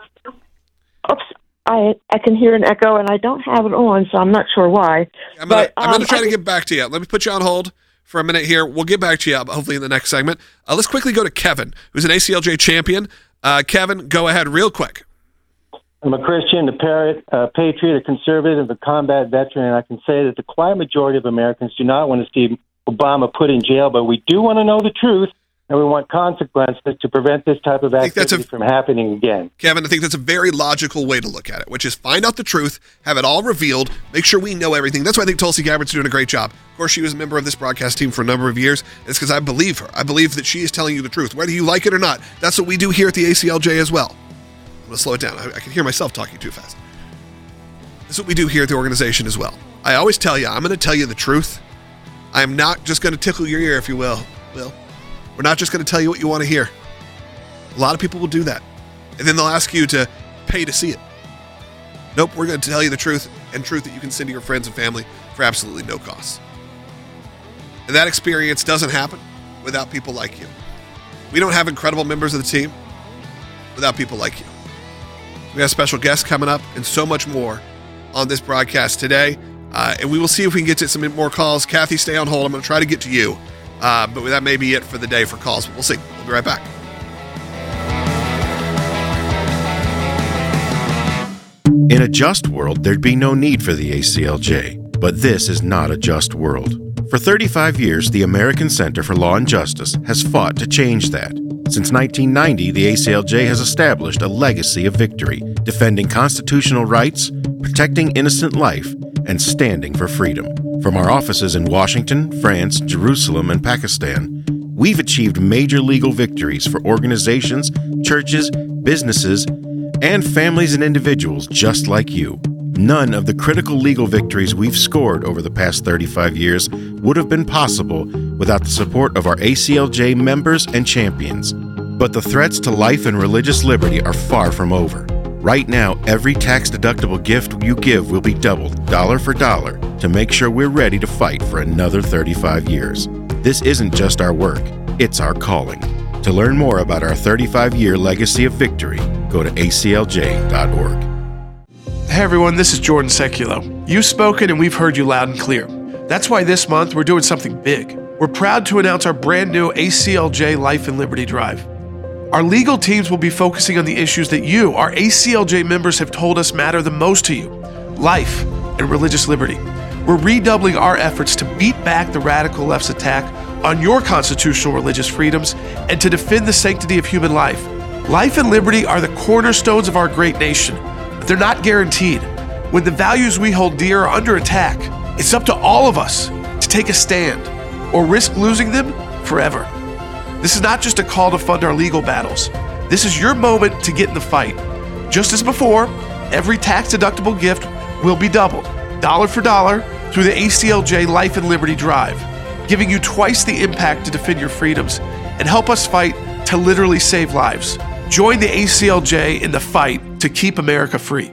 Oops, I can hear an echo, and I don't have it on, so I'm not sure why. I'm going to try to get back to you. Let me put you on hold for a minute here. We'll get back to you, hopefully, in the next segment. Let's quickly go to Kevin, who's an ACLJ champion. Kevin, go ahead real quick. I'm a Christian, a patriot, a conservative, a combat veteran, and I can say that the quiet majority of Americans do not want to see Obama put in jail, but we do want to know the truth, and we want consequences to prevent this type of activity from happening again. Kevin, I think that's a very logical way to look at it, which is find out the truth, have it all revealed, make sure we know everything. That's why I think Tulsi Gabbard's doing a great job. Of course, she was a member of this broadcast team for a number of years. It's because I believe her. I believe that she is telling you the truth, whether you like it or not. That's what we do here at the ACLJ as well. I'm going to slow it down. I can hear myself talking too fast. This is what we do here at the organization as well. I always tell you, I'm going to tell you the truth. I am not just going to tickle your ear, if you will. We're not just going to tell you what you want to hear. A lot of people will do that. And then they'll ask you to pay to see it. Nope, we're going to tell you the truth, and truth that you can send to your friends and family for absolutely no cost. And that experience doesn't happen without people like you. We don't have incredible members of the team without people like you. We have special guests coming up and so much more on this broadcast today. And we will see if we can get to some more calls. Kathy, stay on hold. I'm going to try to get to you. But that may be it for the day for calls. We'll see. We'll be right back. In a just world, there'd be no need for the ACLJ, but this is not a just world. For 35 years, the American Center for Law and Justice has fought to change that. Since 1990, the ACLJ has established a legacy of victory, defending constitutional rights, protecting innocent life, and standing for freedom. From our offices in Washington, France, Jerusalem, and Pakistan, we've achieved major legal victories for organizations, churches, businesses, and families and individuals just like you. None of the critical legal victories we've scored over the past 35 years would have been possible without the support of our ACLJ members and champions. But the threats to life and religious liberty are far from over. Right now, every tax-deductible gift you give will be doubled, dollar for dollar, to make sure we're ready to fight for another 35 years. This isn't just our work, it's our calling. To learn more about our 35-year legacy of victory, go to aclj.org. Hey everyone, this is Jordan Seculo. You've spoken and we've heard you loud and clear. That's why this month we're doing something big. We're proud to announce our brand new ACLJ Life and Liberty Drive. Our legal teams will be focusing on the issues that you, our ACLJ members, have told us matter the most to you: life and religious liberty. We're redoubling our efforts to beat back the radical left's attack on your constitutional religious freedoms and to defend the sanctity of human life. Life and liberty are the cornerstones of our great nation, but they're not guaranteed. When the values we hold dear are under attack, it's up to all of us to take a stand or risk losing them forever. This is not just a call to fund our legal battles. This is your moment to get in the fight. Just as before, every tax-deductible gift will be doubled, dollar for dollar, through the ACLJ Life and Liberty Drive, giving you twice the impact to defend your freedoms and help us fight to literally save lives. Join the ACLJ in the fight to keep America free.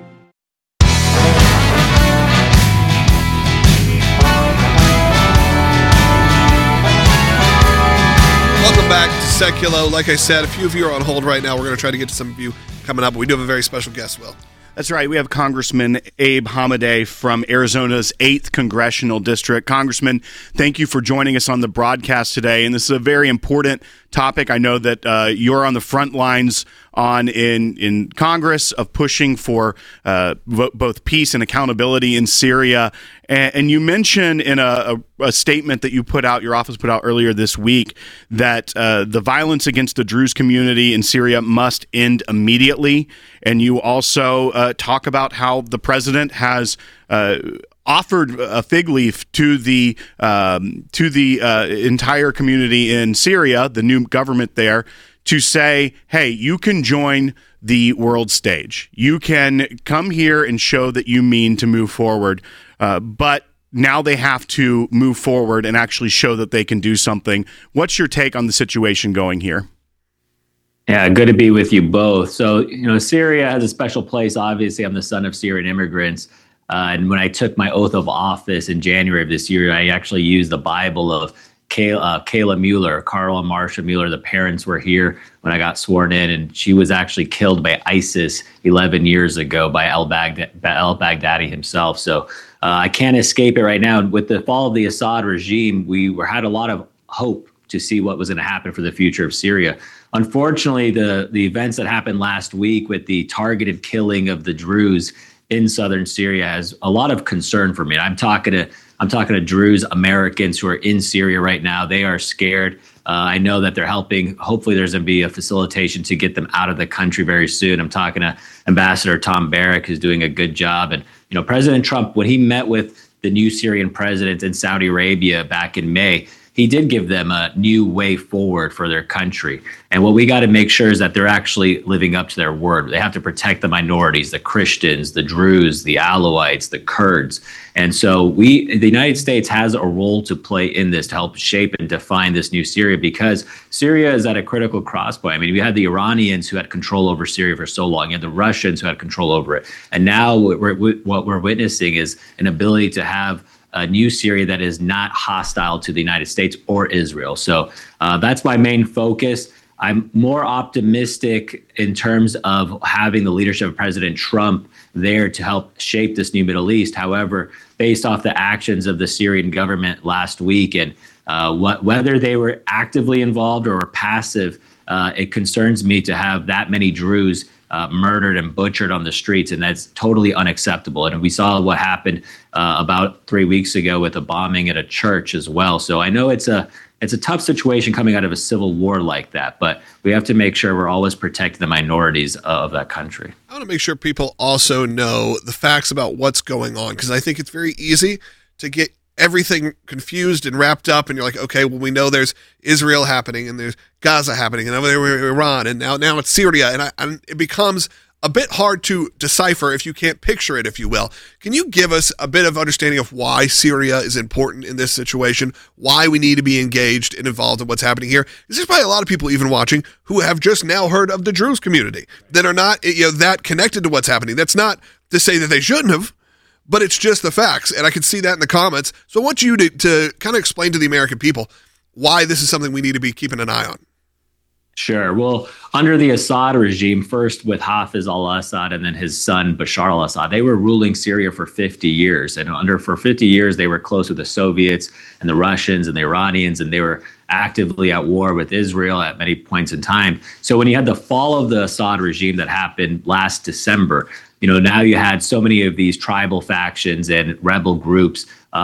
Welcome back to Seculo. Like I said, a few of you are on hold right now. We're going to try to get to some of you coming up, but we do have a very special guest, Will. That's right. We have Congressman Abe Hamadeh from Arizona's 8th Congressional District. Congressman, thank you for joining us on the broadcast today. And this is a very important topic. I know that you're on the front lines in Congress of pushing for both peace and accountability in Syria. And you mentioned in a statement that you put out, your office put out earlier this week, that the violence against the Druze community in Syria must end immediately. And you also talk about how the president has offered a fig leaf to the entire community in Syria, the new government there, to say, hey, you can join the world stage. You can come here and show that you mean to move forward. But now they have to move forward and actually show that they can do something. What's your take on the situation going here? Yeah, good to be with you both. So, Syria has a special place. Obviously, I'm the son of Syrian immigrants. And when I took my oath of office in January of this year, I actually used the Bible of Kayla Mueller, Carl and Marsha Mueller. The parents were here when I got sworn in, and she was actually killed by ISIS 11 years ago by al-Baghdadi himself. So I can't escape it right now. With the fall of the Assad regime, we had a lot of hope to see what was going to happen for the future of Syria. Unfortunately, the events that happened last week with the targeted killing of the Druze in southern Syria has a lot of concern for me. I'm talking to Druze Americans who are in Syria right now. They are scared. I know that they're helping. Hopefully there's going to be a facilitation to get them out of the country very soon. I'm talking to Ambassador Tom Barrack, who's doing a good job. And, President Trump, when he met with the new Syrian president in Saudi Arabia back in May, he did give them a new way forward for their country. And what we got to make sure is that they're actually living up to their word. They have to protect the minorities, the Christians, the Druze, the Alawites, the Kurds. And so the United States has a role to play in this to help shape and define this new Syria, because Syria is at a critical crosspoint. I mean, we had the Iranians who had control over Syria for so long. You had the Russians who had control over it. And now what we're witnessing is an ability to have a new Syria that is not hostile to the United States or Israel. So that's my main focus. I'm more optimistic in terms of having the leadership of President Trump there to help shape this new Middle East. However, based off the actions of the Syrian government last week and whether they were actively involved or passive, it concerns me to have that many Druze murdered and butchered on the streets, and that's totally unacceptable. And we saw what happened about 3 weeks ago with a bombing at a church as well. So I know it's a tough situation coming out of a civil war like that, but we have to make sure we're always protecting the minorities of that country. I want to make sure people also know the facts about what's going on, because I think it's very easy to get everything confused and wrapped up, and you're like, okay, well, we know there's Israel happening, and there's Gaza happening, and over there Iran, and now it's Syria, and it becomes a bit hard to decipher if you can't picture it, if you will. Can you give us a bit of understanding of why Syria is important in this situation, why we need to be engaged and involved in what's happening here? There's probably a lot of people even watching who have just now heard of the Druze community that are not that connected to what's happening. That's not to say that they shouldn't have, but it's just the facts, and I can see that in the comments. So I want you to kind of explain to the American people why this is something we need to be keeping an eye on. Sure. Well, under the Assad regime, first with Hafez al-Assad and then his son Bashar al-Assad, they were ruling Syria for 50 years. And for 50 years, they were close with the Soviets and the Russians and the Iranians, and they were actively at war with Israel at many points in time. So when you had the fall of the Assad regime that happened last December, now you had so many of these tribal factions and rebel groups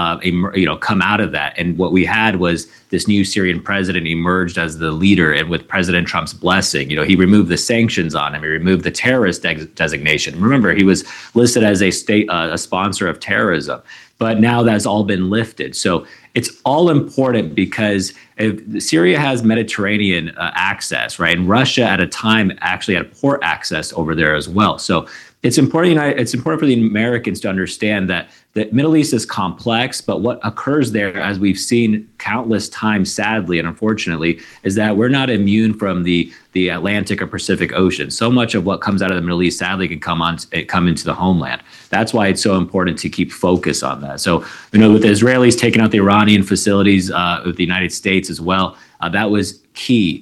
come out of that. And what we had was this new Syrian president emerged as the leader, and with President Trump's blessing, he removed the sanctions on him. He removed the terrorist designation. Remember, he was listed as a sponsor of terrorism, but now that's all been lifted. So it's all important because if Syria has Mediterranean access, right? And Russia at a time actually had port access over there as well. So it's important. It's important for the Americans to understand that the Middle East is complex, but what occurs there, as we've seen countless times, sadly and unfortunately, is that we're not immune from the Atlantic or Pacific Ocean. So much of what comes out of the Middle East, sadly, can come into the homeland. That's why it's so important to keep focus on that. So, with the Israelis taking out the Iranian facilities with the United States as well, that was key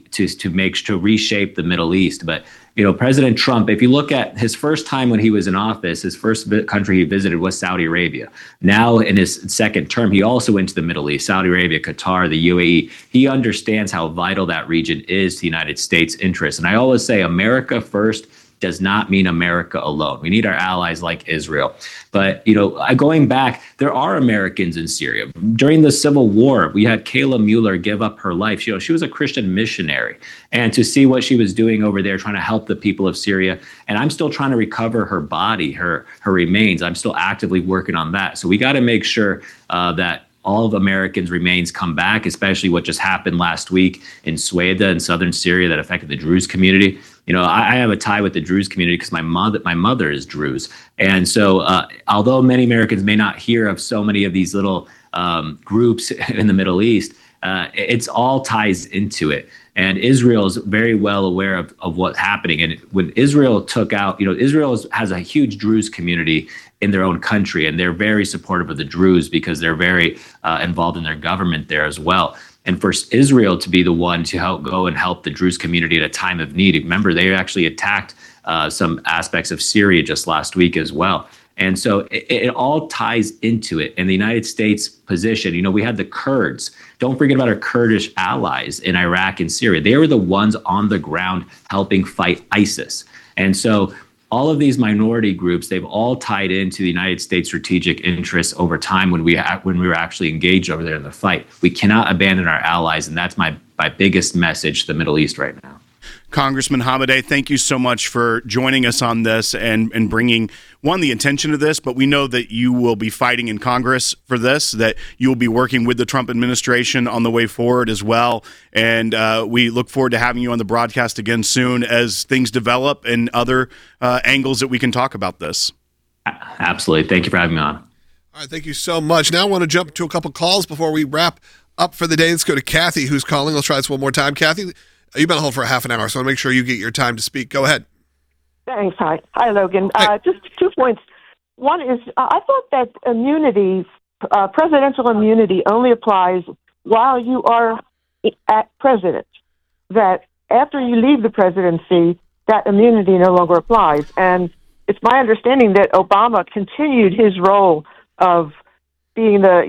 to reshape the Middle East. But President Trump, if you look at his first time when he was in office, his first country he visited was Saudi Arabia. Now in his second term, he also went to the Middle East, Saudi Arabia, Qatar, the UAE. He understands how vital that region is to the United States' interests. And I always say America first does not mean America alone. We need our allies like Israel. But, going back, there are Americans in Syria. During the Civil War, we had Kayla Mueller give up her life. She was a Christian missionary. And to see what she was doing over there, trying to help the people of Syria, and I'm still trying to recover her body, her remains. I'm still actively working on that. So we got to make sure that all of Americans' remains come back, especially what just happened last week in Sueda in southern Syria that affected the Druze community. I have a tie with the Druze community because my mother is Druze. And so although many Americans may not hear of so many of these little groups in the Middle East, it's all ties into it. And Israel is very well aware of what's happening. And when Israel took out, Israel has a huge Druze community in their own country, and they're very supportive of the Druze because they're very involved in their government there as well. And for Israel to be the one to help the Druze community at a time of need, remember, they actually attacked some aspects of Syria just last week as well. And so it all ties into it. And the United States position, we had the Kurds. Don't forget about our Kurdish allies in Iraq and Syria. They were the ones on the ground helping fight ISIS. And so all of these minority groups, they've all tied into the United States strategic interests over time when we were actually engaged over there in the fight. We cannot abandon our allies, and that's my biggest message to the Middle East right now. Congressman Hamadeh, thank you so much for joining us on this and bringing, the attention of this, but we know that you will be fighting in Congress for this, that you will be working with the Trump administration on the way forward as well. And we look forward to having you on the broadcast again soon as things develop and other angles that we can talk about this. Absolutely. Thank you for having me on. All right, thank you so much. Now I want to jump to a couple calls before we wrap up for the day. Let's go to Kathy, who's calling. Let's try this one more time. Kathy, you've been on hold for a half an hour, so I want to make sure you get your time to speak. Go ahead. Thanks. Hi, Logan. Just 2 points. One is I thought that immunity, presidential immunity, only applies while you are at president. That after you leave the presidency, that immunity no longer applies. And it's my understanding that Obama continued his role of being the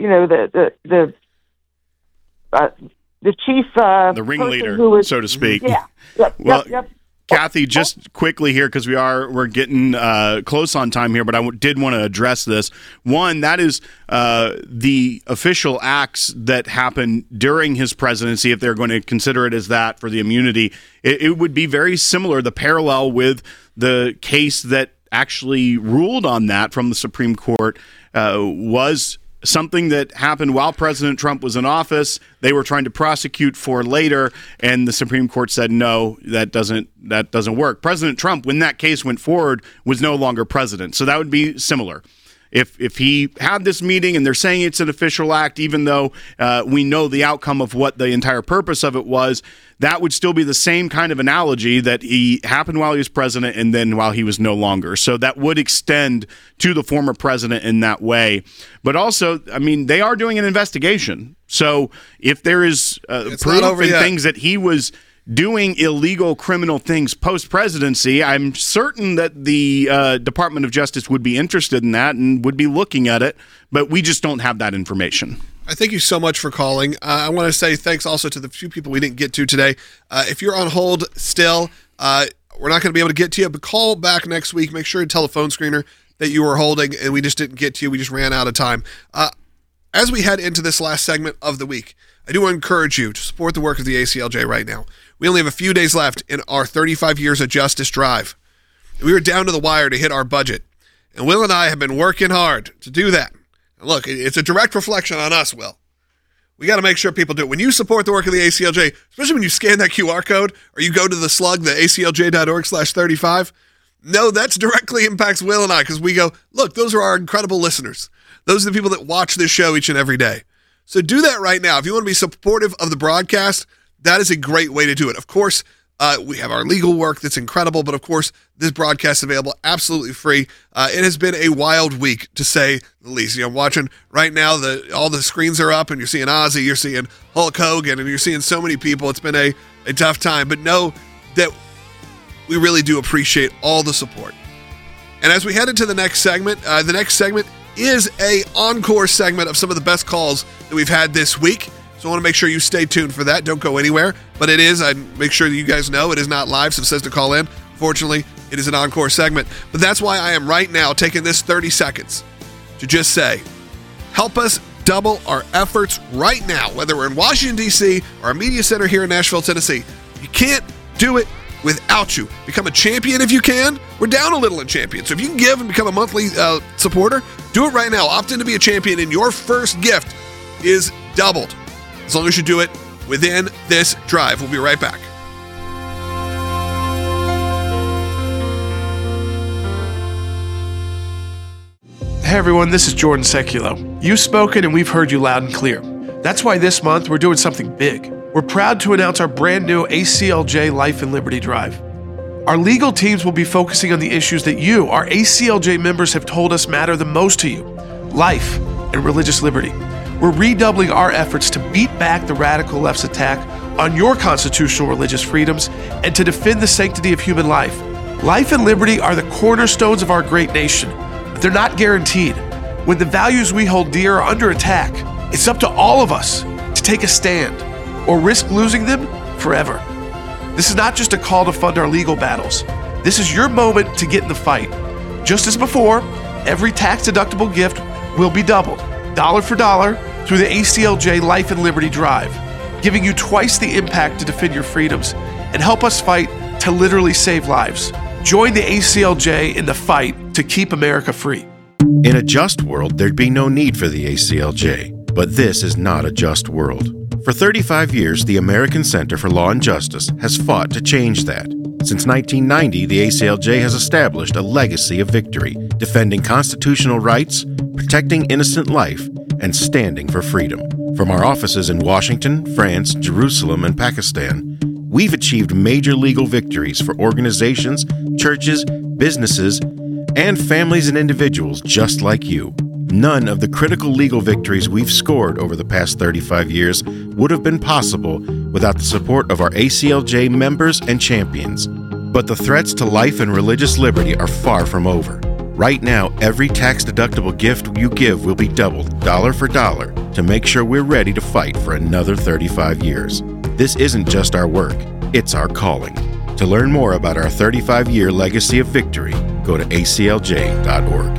chief, the ringleader, so to speak. Yeah. Yep. Kathy, just quickly here, because we're getting close on time here, but I did want to address this. One, that is the official acts that happened during his presidency, if they're going to consider it as that for the immunity. It would be very similar, the parallel with the case that actually ruled on that from the Supreme Court was something that happened while President Trump was in office. They were trying to prosecute for later, and the Supreme Court said, no, that doesn't work. President Trump, when that case went forward, was no longer president. So that would be similar. If he had this meeting and they're saying it's an official act, even though we know the outcome of what the entire purpose of it was, that would still be the same kind of analogy that he happened while he was president and then while he was no longer. So that would extend to the former president in that way. But also, I mean, they are doing an investigation. So if there is proof and things that he was doing illegal criminal things post-presidency, I'm certain that the Department of Justice would be interested in that and would be looking at it, but we just don't have that information. I thank you so much for calling. I want to say thanks also to the few people we didn't get to today. If you're on hold still, we're not going to be able to get to you, but call back next week. Make sure you tell the phone screener that you were holding and we just didn't get to you. We just ran out of time. As we head into this last segment of the week, I do encourage you to support the work of the ACLJ right now. We only have a few days left in our 35 Years of Justice drive. We were down to the wire to hit our budget, and Will and I have been working hard to do that. And look, it's a direct reflection on us, Will. We got to make sure people do it. When you support the work of the ACLJ, especially when you scan that QR code or you go to the slug, the aclj.org/35, no, that's directly impacts Will and I because we go, look, those are our incredible listeners. Those are the people that watch this show each and every day. So do that right now. If you want to be supportive of the broadcast, that is a great way to do it. Of course, we have our legal work that's incredible, but of course, this broadcast is available absolutely free. It has been a wild week, to say the least. I'm watching right now, all the screens are up, and you're seeing Ozzy, you're seeing Hulk Hogan, and you're seeing so many people. It's been a tough time, but know that we really do appreciate all the support. And as we head into the next segment is a encore segment of some of the best calls that we've had this week. So I want to make sure you stay tuned for that. Don't go anywhere. But it is, I make sure that you guys know, it is not live, so it says to call in. Fortunately, it is an encore segment. But that's why I am right now taking this 30 seconds to just say, help us double our efforts right now, whether we're in Washington, D.C. or our media center here in Nashville, Tennessee. You can't do it without you. Become a champion if you can. We're down a little in champion. So if you can give and become a monthly supporter, do it right now. Opt in to be a champion, and your first gift is doubled, as long as you do it within this drive. We'll be right back. Hey everyone, this is Jordan Seculo. You've spoken and we've heard you loud and clear. That's why this month we're doing something big. We're proud to announce our brand new ACLJ Life and Liberty Drive. Our legal teams will be focusing on the issues that you, our ACLJ members, have told us matter the most to you: life and religious liberty. We're redoubling our efforts to beat back the radical left's attack on your constitutional religious freedoms and to defend the sanctity of human life. Life and liberty are the cornerstones of our great nation, but they're not guaranteed. When the values we hold dear are under attack, it's up to all of us to take a stand or risk losing them forever. This is not just a call to fund our legal battles. This is your moment to get in the fight. Just as before, every tax-deductible gift will be doubled, dollar for dollar, through the ACLJ Life and Liberty Drive, giving you twice the impact to defend your freedoms and help us fight to literally save lives. Join the ACLJ in the fight to keep America free. In a just world, there'd be no need for the ACLJ, but this is not a just world. For 35 years, the American Center for Law and Justice has fought to change that. Since 1990, the ACLJ has established a legacy of victory, defending constitutional rights, protecting innocent life, and standing for freedom. From our offices in Washington, France, Jerusalem, and Pakistan, we've achieved major legal victories for organizations, churches, businesses, and families and individuals just like you. None of the critical legal victories we've scored over the past 35 years would have been possible without the support of our ACLJ members and champions. But the threats to life and religious liberty are far from over. Right now, every tax-deductible gift you give will be doubled, dollar for dollar, to make sure we're ready to fight for another 35 years. This isn't just our work, it's our calling. To learn more about our 35-year legacy of victory, go to aclj.org.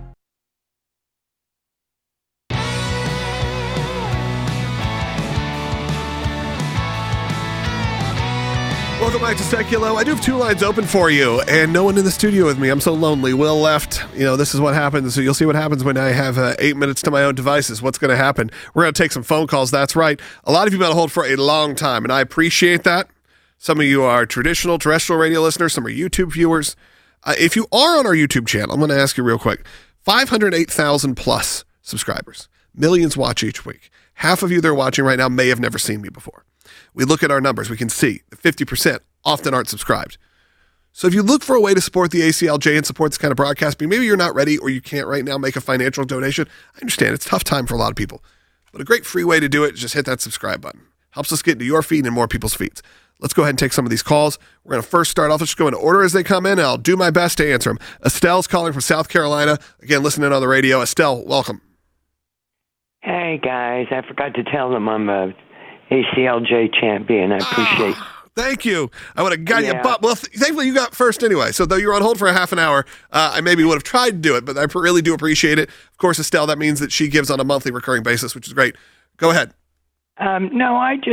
Welcome back to Seculo. I do have 2 lines open for you, and no one in the studio with me. I'm so lonely. Will left. This is what happens. So you'll see what happens when I have 8 minutes to my own devices. What's going to happen? We're going to take some phone calls. That's right. A lot of you have been on hold for a long time, and I appreciate that. Some of you are traditional terrestrial radio listeners. Some are YouTube viewers. If you are on our YouTube channel, I'm going to ask you real quick. 508,000 plus subscribers. Millions watch each week. Half of you that are watching right now may have never seen me before. We look at our numbers. We can see that 50% often aren't subscribed. So if you look for a way to support the ACLJ and support this kind of broadcasting, maybe you're not ready or you can't right now make a financial donation. I understand. It's a tough time for a lot of people. But a great free way to do it is just hit that subscribe button. Helps us get into your feed and more people's feeds. Let's go ahead and take some of these calls. We're going to first start off. Let's just go in order as they come in, and I'll do my best to answer them. Estelle's calling from South Carolina. Again, listening on the radio. Estelle, welcome. Hey, guys. I forgot to tell them I'm a ACLJ champion. I appreciate Thank you. I would have got you, but thankfully you got first anyway. So though you were on hold for a half an hour, I maybe would have tried to do it, but I really do appreciate it. Of course, Estelle, that means that she gives on a monthly recurring basis, which is great. Go ahead. No,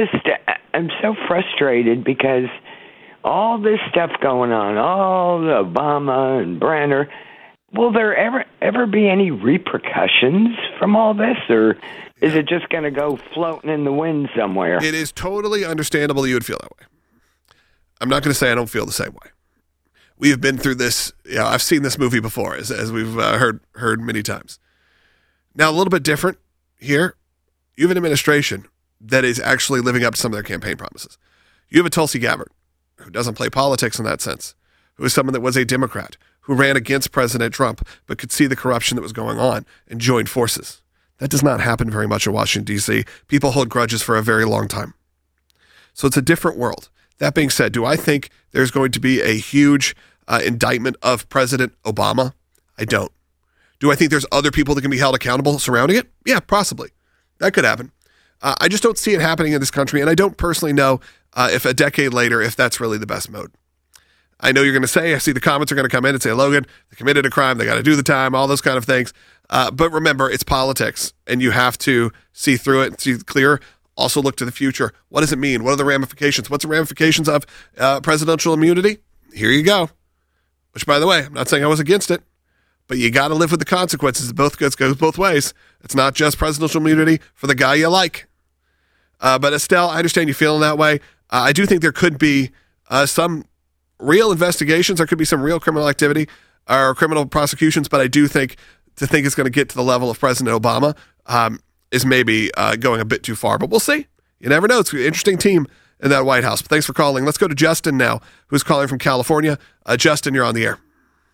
I'm so frustrated because all this stuff going on, all the Obama and Brenner, will there ever be any repercussions from all this, or is it just going to go floating in the wind somewhere? It is totally understandable you would feel that way. I'm not going to say I don't feel the same way. We have been through this. I've seen this movie before, as we've heard many times. Now, a little bit different here. You have an administration that is actually living up to some of their campaign promises. You have a Tulsi Gabbard, who doesn't play politics in that sense, who is someone that was a Democrat, who ran against President Trump, but could see the corruption that was going on and joined forces. That does not happen very much in Washington, D.C. People hold grudges for a very long time. So it's a different world. That being said, do I think there's going to be a huge indictment of President Obama? I don't. Do I think there's other people that can be held accountable surrounding it? Yeah, possibly. That could happen. I just don't see it happening in this country, and I don't personally know if a decade later, if that's really the best mode. I know you're going to say, I see the comments are going to come in and say, Logan, they committed a crime, they got to do the time, all those kind of things. But remember, it's politics, and you have to see through it and see clear. Also look to the future. What does it mean? What are the ramifications? What's the ramifications of presidential immunity? Here you go. Which, by the way, I'm not saying I was against it, but you got to live with the consequences. It goes both ways. It's not just presidential immunity for the guy you like. But Estelle, I understand you feeling that way. I do think there could be some real investigations. There could be some real criminal activity or criminal prosecutions, but I do think to think it's going to get to the level of President Obama is maybe going a bit too far, but we'll see. You never know. It's an interesting team in that White House. But thanks for calling. Let's go to Justin now, who's calling from California. Justin, you're on the air.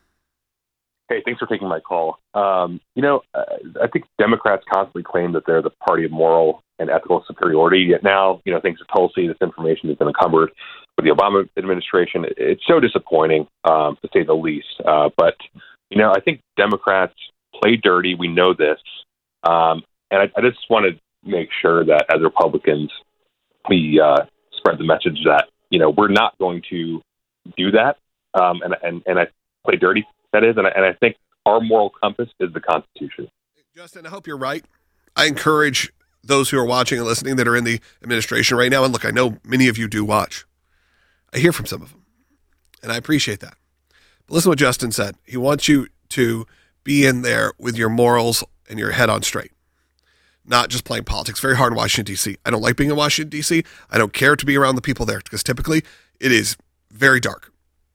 Hey, thanks for taking my call. I think Democrats constantly claim that they're the party of moral and ethical superiority. Yet now, thanks to Tulsi, this information has been encumbered with the Obama administration. It's so disappointing, to say the least. But I think Democrats play dirty. We know this. And I just want to make sure that as Republicans, we spread the message that, we're not going to do that. And I play dirty, that is. And I think our moral compass is the Constitution. Justin, I hope you're right. I encourage those who are watching and listening that are in the administration right now. And look, I know many of you do watch. I hear from some of them, and I appreciate that. But listen to what Justin said. He wants you to be in there with your morals and your head on straight, not just playing politics. Very hard in Washington, D.C. I don't like being in Washington, D.C. I don't care to be around the people there because typically it is very dark.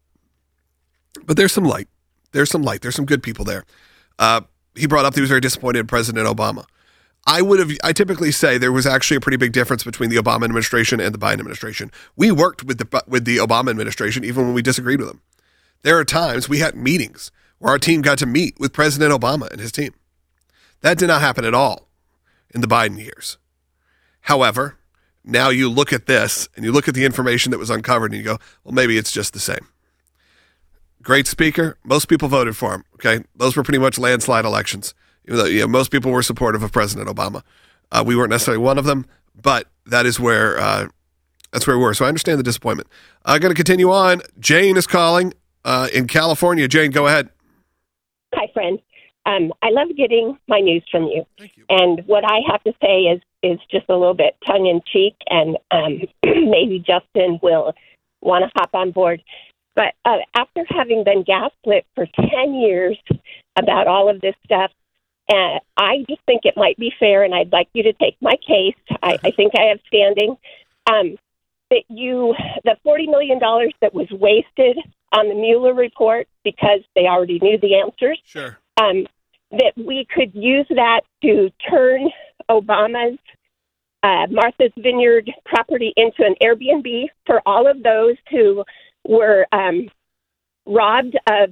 But there's some light. There's some light. There's some good people there. He brought up that he was very disappointed in President Obama. I typically say there was actually a pretty big difference between the Obama administration and the Biden administration. We worked with the Obama administration even when we disagreed with them. There are times we had meetings where our team got to meet with President Obama and his team. That did not happen at all in the Biden years. However, now you look at this and you look at the information that was uncovered and you go, well, maybe it's just the same. Great speaker. Most people voted for him. Okay. Those were pretty much landslide elections. Even though most people were supportive of President Obama. We weren't necessarily one of them, but that is where That's where we were. So I understand the disappointment. I'm going to continue on. Jane is calling in California. Jane, go ahead. Hi, friend. I love getting my news from you. Thank you. And what I have to say is just a little bit tongue-in-cheek, and maybe Justin will want to hop on board. But after having been gaslit for 10 years about all of this stuff, I just think it might be fair, and I'd like you to take my case. I think I have standing. That the $40 million that was wasted on the Mueller report because they already knew the answers. Sure. That we could use that to turn Obama's Martha's Vineyard property into an Airbnb for all of those who were robbed of,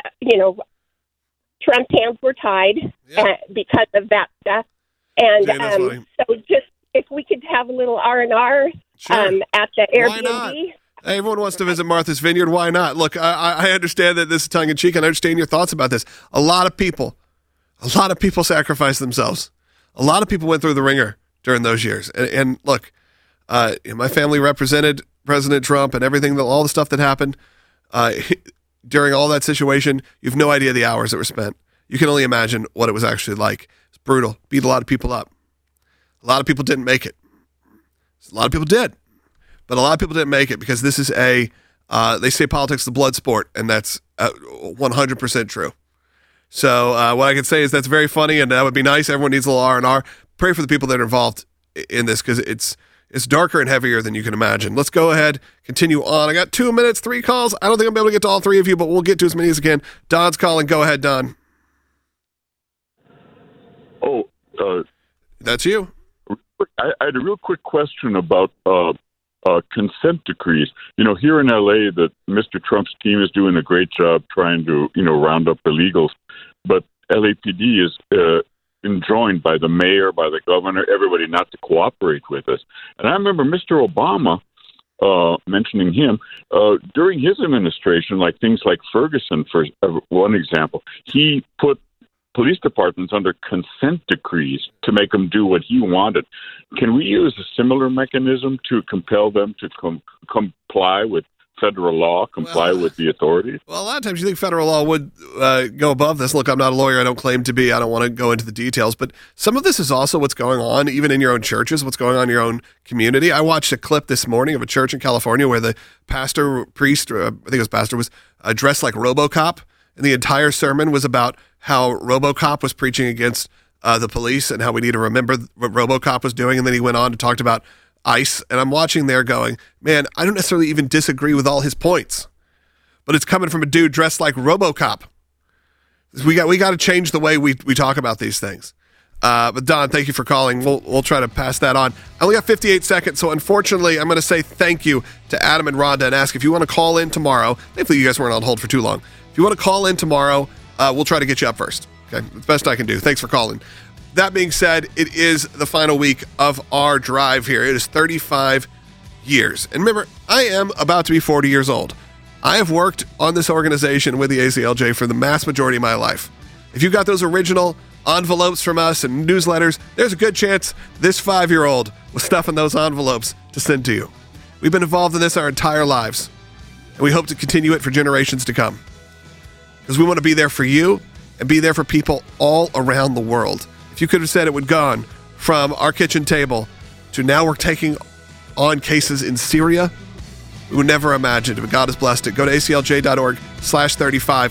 Trump's hands were tied because of that stuff. And so just if we could have a little R&R at the Airbnb. Hey, everyone wants to visit Martha's Vineyard. Why not? Look, I understand that this is tongue-in-cheek, and I understand your thoughts about this. A lot of people sacrificed themselves. A lot of people went through the ringer during those years. And look, my family represented President Trump and everything, all the stuff that happened during all that situation. You have no idea the hours that were spent. You can only imagine what it was actually like. It's brutal. Beat a lot of people up. A lot of people didn't make it. A lot of people did. But a lot of people didn't make it because this is they say politics is the blood sport, and that's 100% true. So what I can say is that's very funny, and that would be nice. Everyone needs a little R&R. Pray for the people that are involved in this because it's darker and heavier than you can imagine. Let's go ahead, continue on. I got 2 minutes, 3 calls. I don't think I'm able to get to all 3 of you, but we'll get to as many as I can. Don's calling. Go ahead, Don. That's you. I had a real quick question about consent decrees. Here in L.A., that Mr. Trump's team is doing a great job trying to, round up illegals, but LAPD is enjoined by the mayor, by the governor, everybody not to cooperate with us. And I remember Mr. Obama mentioning him during his administration, like things like Ferguson, for one example, he put police departments under consent decrees to make them do what he wanted. Can we use a similar mechanism to compel them to comply with federal law, comply with the authorities? Well, a lot of times you think federal law would go above this. Look, I'm not a lawyer. I don't claim to be. I don't want to go into the details. But some of this is also what's going on, even in your own churches, what's going on in your own community. I watched a clip this morning of a church in California where the priest, I think it was pastor, was dressed like RoboCop. And the entire sermon was about how RoboCop was preaching against the police and how we need to remember what RoboCop was doing. And then he went on to talk about ICE. And I'm watching there going, man, I don't necessarily even disagree with all his points. But it's coming from a dude dressed like RoboCop. We got to change the way we talk about these things. But Don, thank you for calling. We'll try to pass that on. I only got 58 seconds, so unfortunately, I'm going to say thank you to Adam and Rhonda and ask if you want to call in tomorrow. Thankfully, you guys weren't on hold for too long. If you want to call in tomorrow, we'll try to get you up first. Okay, that's the best I can do. Thanks for calling. That being said, it is the final week of our drive here. It is 35 years. And remember, I am about to be 40 years old. I have worked on this organization with the ACLJ for the mass majority of my life. If you got those original envelopes from us and newsletters, there's a good chance this 5-year-old was stuffing those envelopes to send to you. We've been involved in this our entire lives, and we hope to continue it for generations to come. Because we want to be there for you and be there for people all around the world. If you could have said it would gone from our kitchen table to now we're taking on cases in Syria, we would never imagine it, but God has blessed it. Go to aclj.org/35.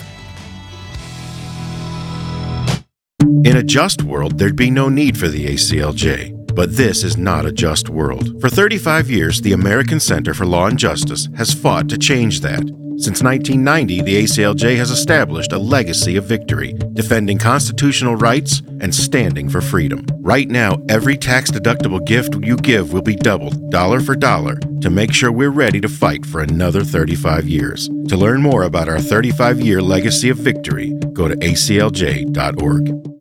In a just world, there'd be no need for the ACLJ. But this is not a just world. For 35 years, the American Center for Law and Justice has fought to change that. Since 1990, the ACLJ has established a legacy of victory, defending constitutional rights and standing for freedom. Right now, every tax-deductible gift you give will be doubled, dollar for dollar, to make sure we're ready to fight for another 35 years. To learn more about our 35-year legacy of victory, go to aclj.org.